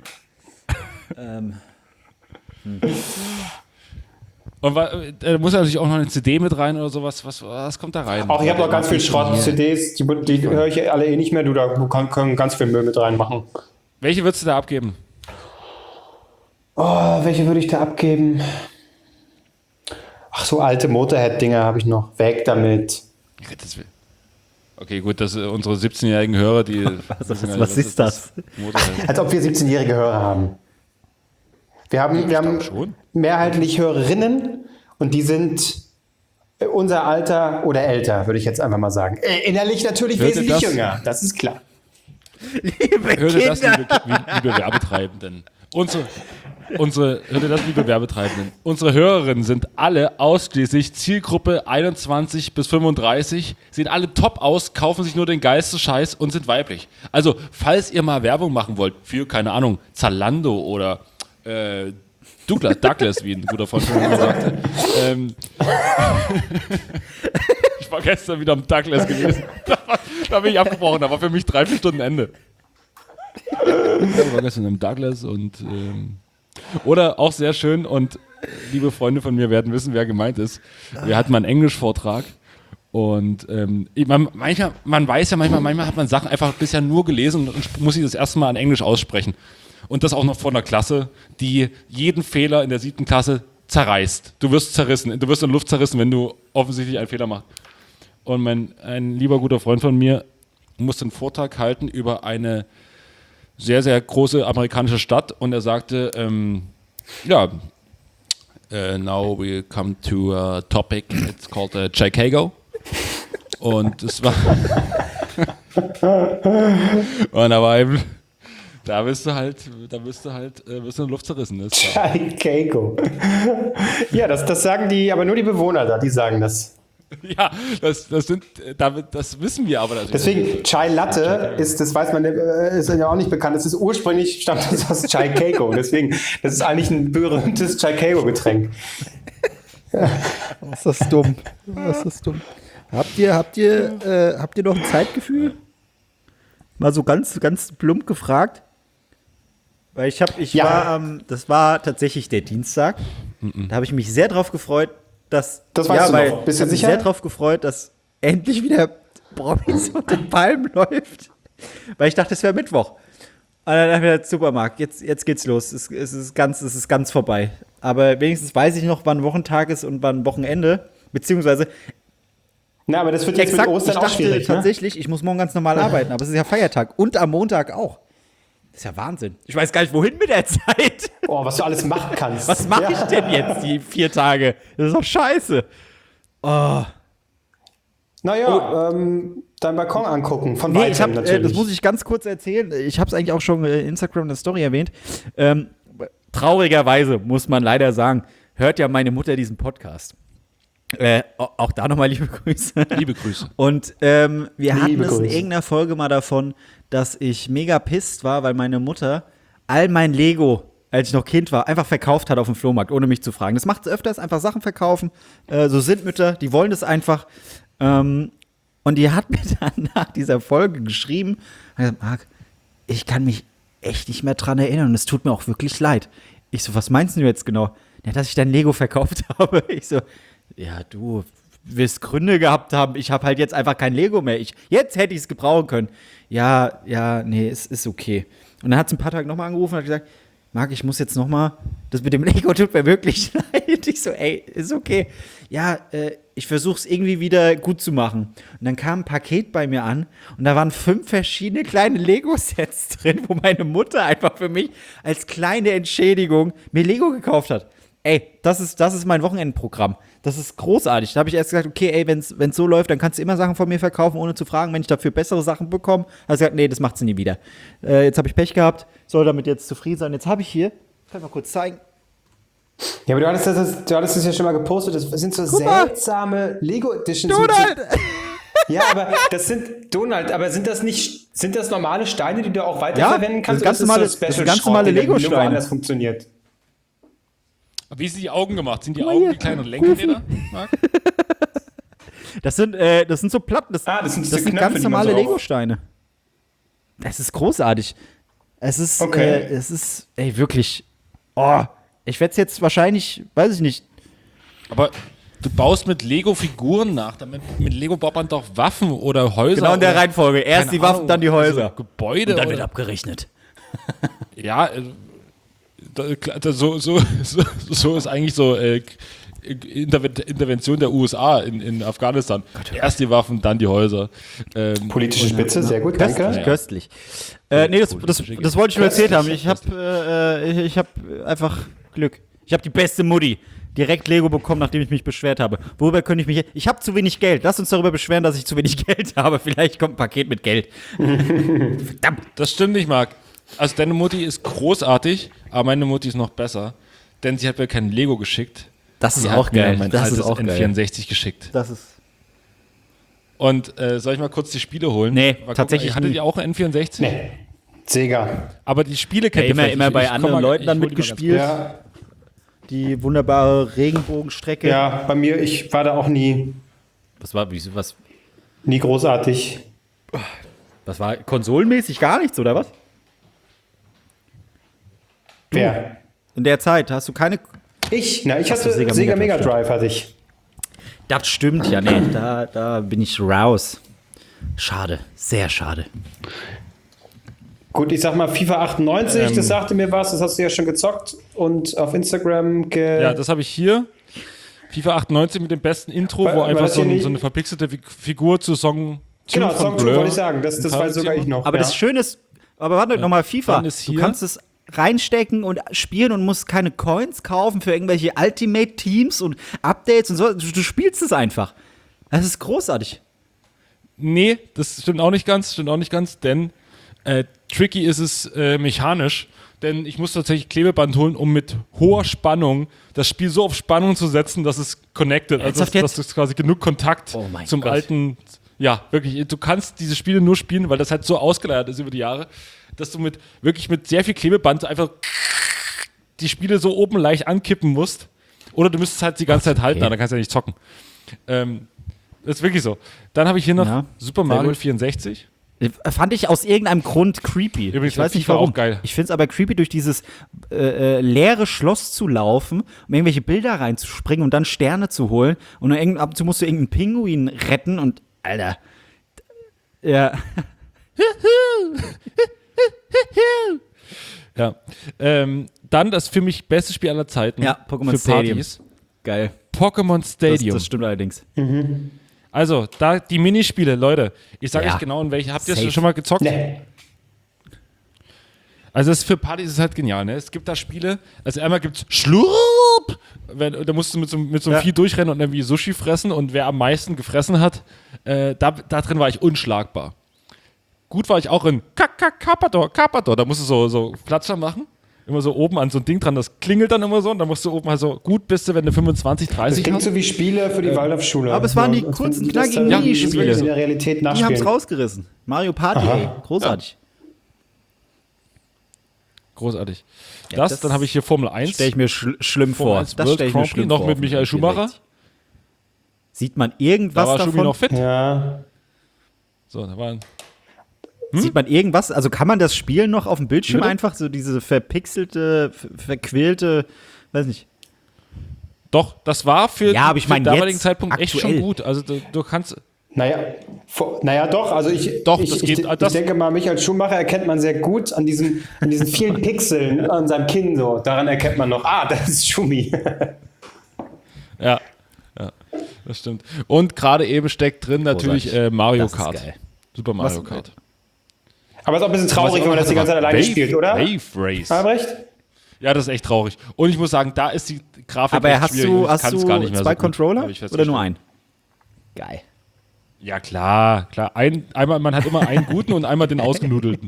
Und da muss ja natürlich auch noch eine CD mit rein oder sowas. Was kommt da rein? Auch ich habe noch ganz viel Schrott, CDs, die höre ich alle eh nicht mehr. Du können ganz viel Müll mit reinmachen. Welche würdest du da abgeben? Oh, welche würde ich da abgeben? Ach, so alte Motorhead-Dinger habe ich noch. Weg damit. Okay, gut, dass unsere 17-jährigen Hörer, die. Was ist das? Motorhead. Als ob wir 17-jährige Hörer haben. Wir haben schon. mehrheitlich Hörerinnen und die sind unser Alter oder älter, würde ich jetzt einfach mal sagen. Innerlich natürlich Hört ihr wesentlich das? jünger, das ist klar. Hört ihr das, liebe Werbetreibenden? Hört ihr das, liebe Werbetreibenden? Unsere Hörerinnen sind alle ausschließlich Zielgruppe 21 bis 35, sehen alle top aus, kaufen sich nur den geilsten Scheiß und sind weiblich. Also, falls ihr mal Werbung machen wollt für, keine Ahnung, Zalando oder Douglas, wie ein guter Freund von mir sagte. Ich war gestern wieder am Douglas gewesen. Da bin ich abgebrochen, da war für mich 3-4 Stunden Ende. Ich war gestern am Douglas und oder auch sehr schön und liebe Freunde von mir werden wissen, wer gemeint ist. Wir hatten mal einen Englischvortrag und man weiß ja manchmal hat man Sachen einfach bisher nur gelesen und muss sie das erste Mal in Englisch aussprechen. Und das auch noch vor einer Klasse, die jeden Fehler in der 7. Klasse zerreißt. Du wirst zerrissen, du wirst in Luft zerrissen, wenn du offensichtlich einen Fehler machst. Und ein lieber guter Freund von mir musste einen Vortrag halten über eine sehr, sehr große amerikanische Stadt und er sagte, now we come to a topic, it's called Chicago. Und es war und da war eben da wirst du in Luft zerrissen. Das ist klar. Chicago. Ja, das sagen aber nur die Bewohner da, die sagen das. Ja, das wissen wir aber natürlich. Deswegen, Chai Latte das weiß man, ist ja auch nicht bekannt. Es ist ursprünglich, stammt das aus Chicago. Deswegen, das ist eigentlich ein berühmtes Chicago-Getränk. Was ist das dumm? Habt ihr noch ein Zeitgefühl? Mal so ganz, ganz plump gefragt. Weil das war tatsächlich der Dienstag. Da habe ich mich sehr drauf gefreut, dass. Das weißt du noch. Bist du sicher? Sehr drauf gefreut, dass endlich wieder Promis und den Palmen läuft. Weil ich dachte, es wäre Mittwoch. Und dann dachte ich mir, Supermarkt, jetzt geht's los. Es ist ganz vorbei. Aber wenigstens weiß ich noch, wann Wochentag ist und wann Wochenende. Beziehungsweise. Na, aber das wird jetzt mit Ostern auch schwierig. Tatsächlich, ich muss morgen ganz normal arbeiten, aber es ist ja Feiertag. Und am Montag auch. Das ist ja Wahnsinn. Ich weiß gar nicht, wohin mit der Zeit. Oh, was du alles machen kannst. Was mache ich denn jetzt die 4 Tage? Das ist doch scheiße. Oh. Naja, deinen Balkon angucken, von weitem natürlich. Das muss ich ganz kurz erzählen. Ich habe es eigentlich auch schon in Instagram in der Story erwähnt. Traurigerweise, muss man leider sagen, hört ja meine Mutter diesen Podcast. Auch da nochmal liebe Grüße. Liebe Grüße. Und wir hatten es in irgendeiner Folge mal davon, dass ich mega pisst war, weil meine Mutter all mein Lego, als ich noch Kind war, einfach verkauft hat auf dem Flohmarkt, ohne mich zu fragen. Das macht sie öfters, einfach Sachen verkaufen. So sind Mütter, die wollen das einfach. Und die hat mir dann nach dieser Folge geschrieben, gesagt, Marc, ich kann mich echt nicht mehr dran erinnern und es tut mir auch wirklich leid. Ich so, was meinst du jetzt genau? Ja, dass ich dein Lego verkauft habe. Ich so, ja, du wirst Gründe gehabt haben. Ich habe halt jetzt einfach kein Lego mehr. Jetzt hätte ich es gebrauchen können. Ja, nee, es ist okay. Und dann hat sie ein paar Tage nochmal angerufen und hat gesagt, Marc, ich muss jetzt nochmal, das mit dem Lego tut mir wirklich leid. Ich so, ey, ist okay. Ja, ich versuche es irgendwie wieder gut zu machen. Und dann kam ein Paket bei mir an und da waren 5 verschiedene kleine Lego-Sets drin, wo meine Mutter einfach für mich als kleine Entschädigung mir Lego gekauft hat. Ey, das ist mein Wochenendprogramm. Das ist großartig. Da habe ich erst gesagt, okay, ey, wenn's so läuft, dann kannst du immer Sachen von mir verkaufen, ohne zu fragen. Wenn ich dafür bessere Sachen bekomme, habe ich gesagt, nee, das macht sie nie wieder. Jetzt habe ich Pech gehabt, soll damit jetzt zufrieden sein. Jetzt habe ich hier, kann ich mal kurz zeigen. Ja, aber du hattest das ja schon mal gepostet. Das sind so seltsame Lego-Editions. Donald! Ja, aber das sind Donald. Aber sind das normale Steine, die du auch weiterverwenden kannst? Das sind ganz normale Lego-Steine. Das funktioniert. Wie sind die Augen gemacht? Sind die Augen die kleinen Lenkerräder, Marc? Das sind so Platten. Das sind Knöpfe, ganz normale die man so Lego-Steine. Das ist großartig. Es ist, ey, wirklich. Oh, ich werde es jetzt wahrscheinlich, weiß ich nicht. Aber du baust mit Lego-Figuren nach. Mit Lego baut man doch Waffen oder Häuser. Genau in der Reihenfolge. Erst die Waffen, dann die Häuser. Also Gebäude. Und dann wird abgerechnet. Ja, so ist eigentlich so Intervention der USA in Afghanistan. Erst die Waffen, dann die Häuser. Politische Spitze, sehr gut, danke. Köstlich. Nee, das wollte ich nur erzählt haben. Ich hab einfach Glück. Ich habe die beste Mutti. Direkt Lego bekommen, nachdem ich mich beschwert habe. Worüber könnte ich mich... Ich habe zu wenig Geld. Lass uns darüber beschweren, dass ich zu wenig Geld habe. Vielleicht kommt ein Paket mit Geld. Verdammt. Das stimmt nicht, Marc. Also deine Mutti ist großartig, aber meine Mutti ist noch besser. Denn sie hat mir kein Lego geschickt. Das ist sie auch hat mir geil. mein Das altes ist auch N64 geschickt. Das ist... Und soll ich mal kurz die Spiele holen? Nee, tatsächlich Hattet nie. ihr auch ein N64? Nee. Sega. Aber die Spiele kennt ihr immer bei Ich anderen komm mal- Leuten ich dann hol die mal ganz mitgespielt. Ja, Die wunderbare Regenbogenstrecke. ja, bei mir, ich war da auch nie Was großartig. war konsolenmäßig gar nichts, oder was? Wer? In der Zeit hast du keine... Ich hatte Sega Sega Mega Mega Drive hatte ich. Das stimmt ja, nee, da bin ich raus. Schade, sehr schade. Gut, ich sag mal FIFA 98, das sagte mir was, das hast du ja schon gezockt und auf Instagram Ja, das habe ich hier. FIFA 98 mit dem besten Intro, War wo einfach das hier nicht- so eine verpixelte Figur zu Song Genau, von Song 2 Blur. wollte ich sagen, das weiß sogar ich noch. Aber ja. das Schöne ist, aber warte nochmal, FIFA, dann ist du hier- kannst es reinstecken und spielen und musst keine Coins kaufen für irgendwelche Ultimate-Teams und Updates und so. Du spielst es einfach. Das ist großartig. Nee, das stimmt auch nicht ganz, denn tricky ist es mechanisch, denn ich muss tatsächlich Klebeband holen, um mit hoher Spannung das Spiel so auf Spannung zu setzen, dass es connected, also Ernsthaft dass es quasi genug Kontakt Oh mein zum Gott. alten, ja, wirklich, du kannst diese Spiele nur spielen, weil das halt so ausgeleiert ist über die Jahre, dass du mit sehr viel Klebeband einfach die Spiele so oben leicht ankippen musst, oder du müsstest halt die ganze Zeit halten, okay. dann kannst du ja nicht zocken. Das ist wirklich so. Dann habe ich hier noch Ja, Super sehr Mario gut. 64. Fand ich aus irgendeinem Grund creepy. Übrigens ich weiß nicht FIFA warum. auch geil. Ich finde es aber creepy, durch dieses leere Schloss zu laufen, um irgendwelche Bilder reinzuspringen und dann Sterne zu holen. Und dann ab und zu musst du irgendeinen Pinguin retten und, Alter. Ja. Ja. Dann das für mich beste Spiel aller Zeiten. Ja, Pokémon für Stadium. Partys. Geil. Pokémon Stadium. Das stimmt allerdings. Also, da die Minispiele, Leute. Ich sage Ja. euch genau, in welche. Habt ihr Safe. das schon mal gezockt? Nee. Also, das für Partys ist halt genial, ne? Es gibt da Spiele, also einmal gibt's Schlurp! Da musst du mit so einem Vieh durchrennen und irgendwie Sushi fressen und wer am meisten gefressen hat, da drin war ich unschlagbar. Gut war ich auch in Carpador. Da musst du so Platscher machen. Immer so oben an so ein Ding dran, das klingelt dann immer so und dann musst du oben halt so, gut bist du, wenn du 25, Das 30 klingt hast. so wie Spiele für die Waldorfschule. Aber es waren die Ja, als kurzen, wenn die das knackigen dann Minispiele. in der Realität Die haben es nachspielen. rausgerissen. Mario Party, ey. Großartig. Großartig. Ja, Dann habe ich hier Formel 1. Stelle ich mir schlimm Formel vor. 1 Das World stelle ich mir Grand Prix, schlimm noch vor. mit Michael Schumacher. Sieht man Da irgendwas war Schumi davon? noch fit. Ja. So, da waren Sieht man irgendwas? Also kann man das Spiel noch auf dem Bildschirm Bitte? einfach so diese verpixelte, verquälte, weiß nicht. Doch, das war für Ja, aber ich meine den damaligen jetzt Zeitpunkt echt aktuell. schon gut. Also du kannst. Naja, doch. Also ich denke mal, Michael Schumacher erkennt man sehr gut an diesen vielen Pixeln an seinem Kinn so. Daran erkennt man noch, das ist Schumi. Ja, das stimmt. Und gerade eben steckt drin natürlich Mario Das ist Kart. geil. Super Mario Kart. Aber es ist auch ein bisschen traurig, wenn man das die ganze Zeit alleine spielt, oder? Wave Race. Albrecht? Ja, das ist echt traurig. Und ich muss sagen, da ist die Grafik Aber echt hast schwierig. du Ich kann's gar nicht mehr zwei so gut, Controller hab ich oder festgestellt. nur einen? Geil. Ja, klar. Einmal, man hat immer einen guten und einmal den ausgenudelten.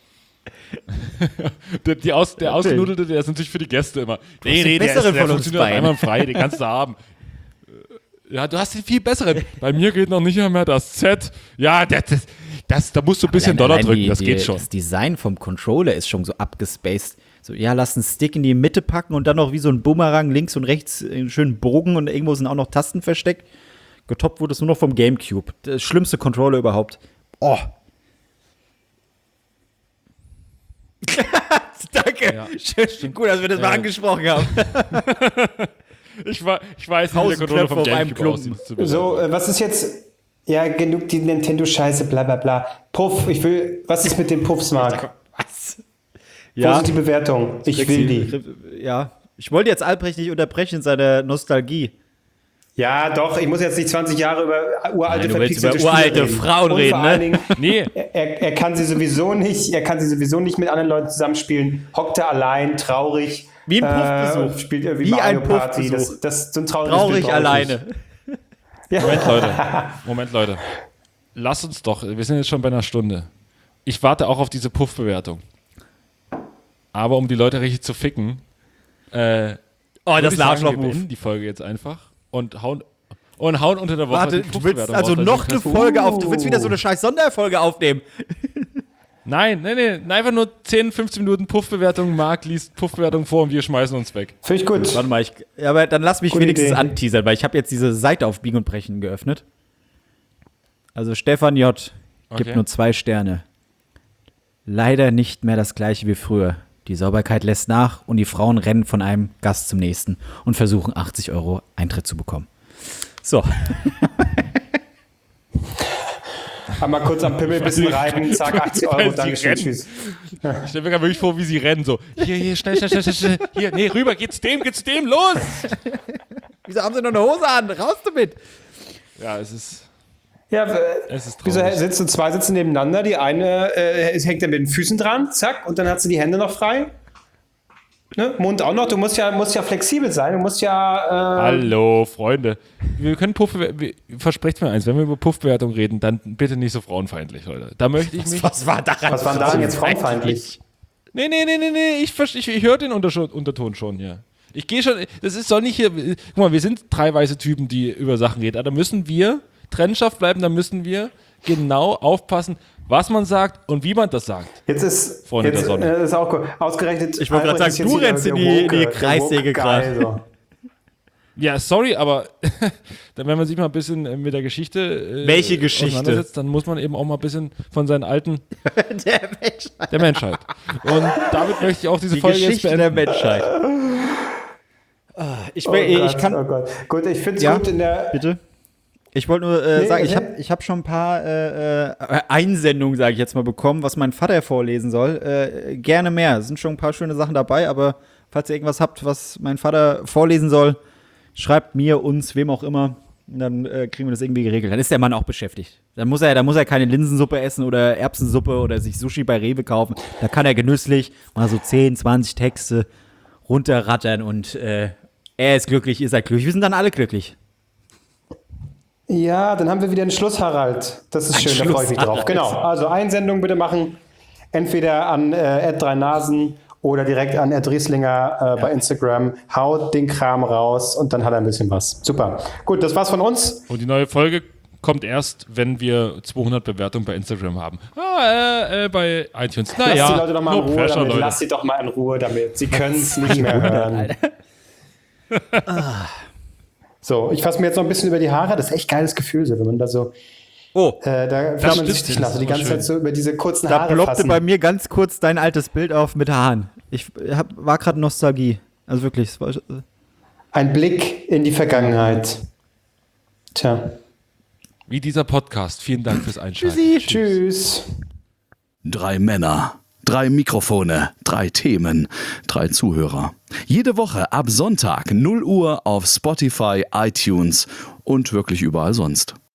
der ausgenudelte, der ist natürlich für die Gäste immer. Nee, der funktioniert einmal frei, den kannst du haben. Ja, du hast den viel besseren. Bei mir geht noch nicht mehr das Z. Ja, da musst du ein bisschen Dollar drücken, das geht schon. Das Design vom Controller ist schon so abgespaced. So, ja, lass einen Stick in die Mitte packen und dann noch wie so ein Boomerang links und rechts einen schönen Bogen und irgendwo sind auch noch Tasten versteckt. Getoppt wurde es nur noch vom Gamecube. Das schlimmste Controller überhaupt. Oh. Danke. Ja, schön, gut, dass wir das mal angesprochen haben. Ich weiß nicht, wie der Controller vom Gamecube aussieht. So, was ist jetzt? Ja, genug die Nintendo-Scheiße, bla bla bla. Puff, was ist mit den Puffs, Marc? Was? Wo sind die Bewertungen? Ich will die. Ja, ich wollte jetzt Albrecht nicht unterbrechen in seiner Nostalgie. Ja, doch, ich muss jetzt nicht 20 Jahre über uralte, verpixelte uralte Frauen reden, vor allen Dingen, nee. Er kann sie sowieso nicht mit anderen Leuten zusammenspielen. Hockt er allein, traurig. Wie ein Puffbesuch. Spielt irgendwie Wie Mario ein Party. Puffbesuch. Das ist so ein trauriges Traurig Bild alleine. Ja. Moment, Leute. Lass uns doch, wir sind jetzt schon bei einer Stunde. Ich warte auch auf diese Puff-Bewertung. Aber um die Leute richtig zu ficken, das Arschloch-Move. wir beenden die Folge jetzt einfach und hauen unter der Woche Warte, die du willst Puff-Bewertung also raus, weil noch ich eine Folge auf, du willst wieder so eine scheiß Sonderfolge aufnehmen. Nein, einfach nur 10, 15 Minuten Puff-Bewertung. Marc liest Puff-Bewertung vor und wir schmeißen uns weg. Finde ich gut. Warte mal, aber dann lass mich Gute wenigstens Idee. anteasern, weil ich habe jetzt diese Seite auf Biegen und Brechen geöffnet. Also Stefan J. gibt Okay. nur 2 Sterne. Leider nicht mehr das gleiche wie früher. Die Sauberkeit lässt nach und die Frauen rennen von einem Gast zum nächsten und versuchen 80 € Eintritt zu bekommen. So. Einmal kurz am Pimmel ein bisschen reiben, zack, 80 Weil Euro, sie danke schön, rennen. tschüss. Ich stelle mir gerade wirklich vor, wie sie rennen. So, hier, schnell. Hier, nee, rüber, geht's dem, los! Wieso haben sie noch eine Hose an? Raus damit! Ja, es ist Wieso traurig. zwei sitzen nebeneinander, die eine hängt dann mit den Füßen dran, zack, und dann hat sie die Hände noch frei. Ne? Mund auch noch, du musst ja flexibel sein, du musst ja... Hallo, Freunde. Wir können versprecht mir eins, wenn wir über Puffbewertung reden, dann bitte nicht so frauenfeindlich, Leute. Da möchte ich mich... Was war daran? Was war daran jetzt frauenfeindlich? Nee, ich höre den Unterton schon, ja. Ich gehe schon, soll nicht hier... Guck mal, wir sind 3 weiße Typen, die über Sachen reden, aber da müssen wir Trennschaft bleiben, da müssen wir genau aufpassen, was man sagt und wie man das sagt. Jetzt ist, Freunde der Sonne. Ist auch cool. Ausgerechnet. Ich wollte gerade Albrecht sagen, ist du jetzt rennst hier in der die Woke, Kreissäge der Woke gerade. Guy, so. Ja, sorry, aber dann, wenn man sich mal ein bisschen mit der Geschichte Welche Geschichte? auseinandersetzt, dann muss man eben auch mal ein bisschen von seinen alten Der Menschheit. Und damit möchte ich auch diese Die Folge Geschichte jetzt der beenden. Menschheit. Ich kann. Oh Gott. Gut, ich finde es Ja, gut in der. bitte. Ich wollte nur sagen, okay. ich hab schon ein paar Einsendungen, sage ich jetzt mal, bekommen, was mein Vater vorlesen soll. Gerne mehr. Es sind schon ein paar schöne Sachen dabei, aber falls ihr irgendwas habt, was mein Vater vorlesen soll, schreibt mir, uns, wem auch immer. Und dann kriegen wir das irgendwie geregelt. Dann ist der Mann auch beschäftigt. Dann muss er keine Linsensuppe essen oder Erbsensuppe oder sich Sushi bei Rewe kaufen. Da kann er genüsslich mal so 10, 20 Texte runterrattern und er ist glücklich, ihr seid glücklich. Wir sind dann alle glücklich. Ja, dann haben wir wieder einen Schluss, Harald. Das ist schön, da freue ich mich drauf. Genau. Also Einsendung bitte machen. Entweder an @3nasen oder direkt an @Rieslinger bei Instagram. Haut den Kram raus und dann hat er ein bisschen was. Super. Gut, das war's von uns. Und die neue Folge kommt erst, wenn wir 200 Bewertungen bei Instagram haben. Bei iTunes. Lass Naja, die Leute doch mal in no Ruhe pressure, damit. Leute. Lass sie doch mal in Ruhe damit. Sie können es nicht mehr hören. So, ich fasse mir jetzt noch ein bisschen über die Haare. Das ist echt geiles Gefühl, so, wenn man da so. Da fühlt man sich stimmt, nach, so die das ist ganze schön. Zeit so über diese kurzen Da Haare ploppte fassen. bei mir ganz kurz dein altes Bild auf mit Haaren. Ich war gerade Nostalgie. Also wirklich. Es war, Ein Blick in die Vergangenheit. Tja. Wie dieser Podcast. Vielen Dank fürs Einschalten. Tschüss. 3 Männer, 3 Mikrofone, 3 Themen, 3 Zuhörer. Jede Woche ab Sonntag 0 Uhr auf Spotify, iTunes und wirklich überall sonst.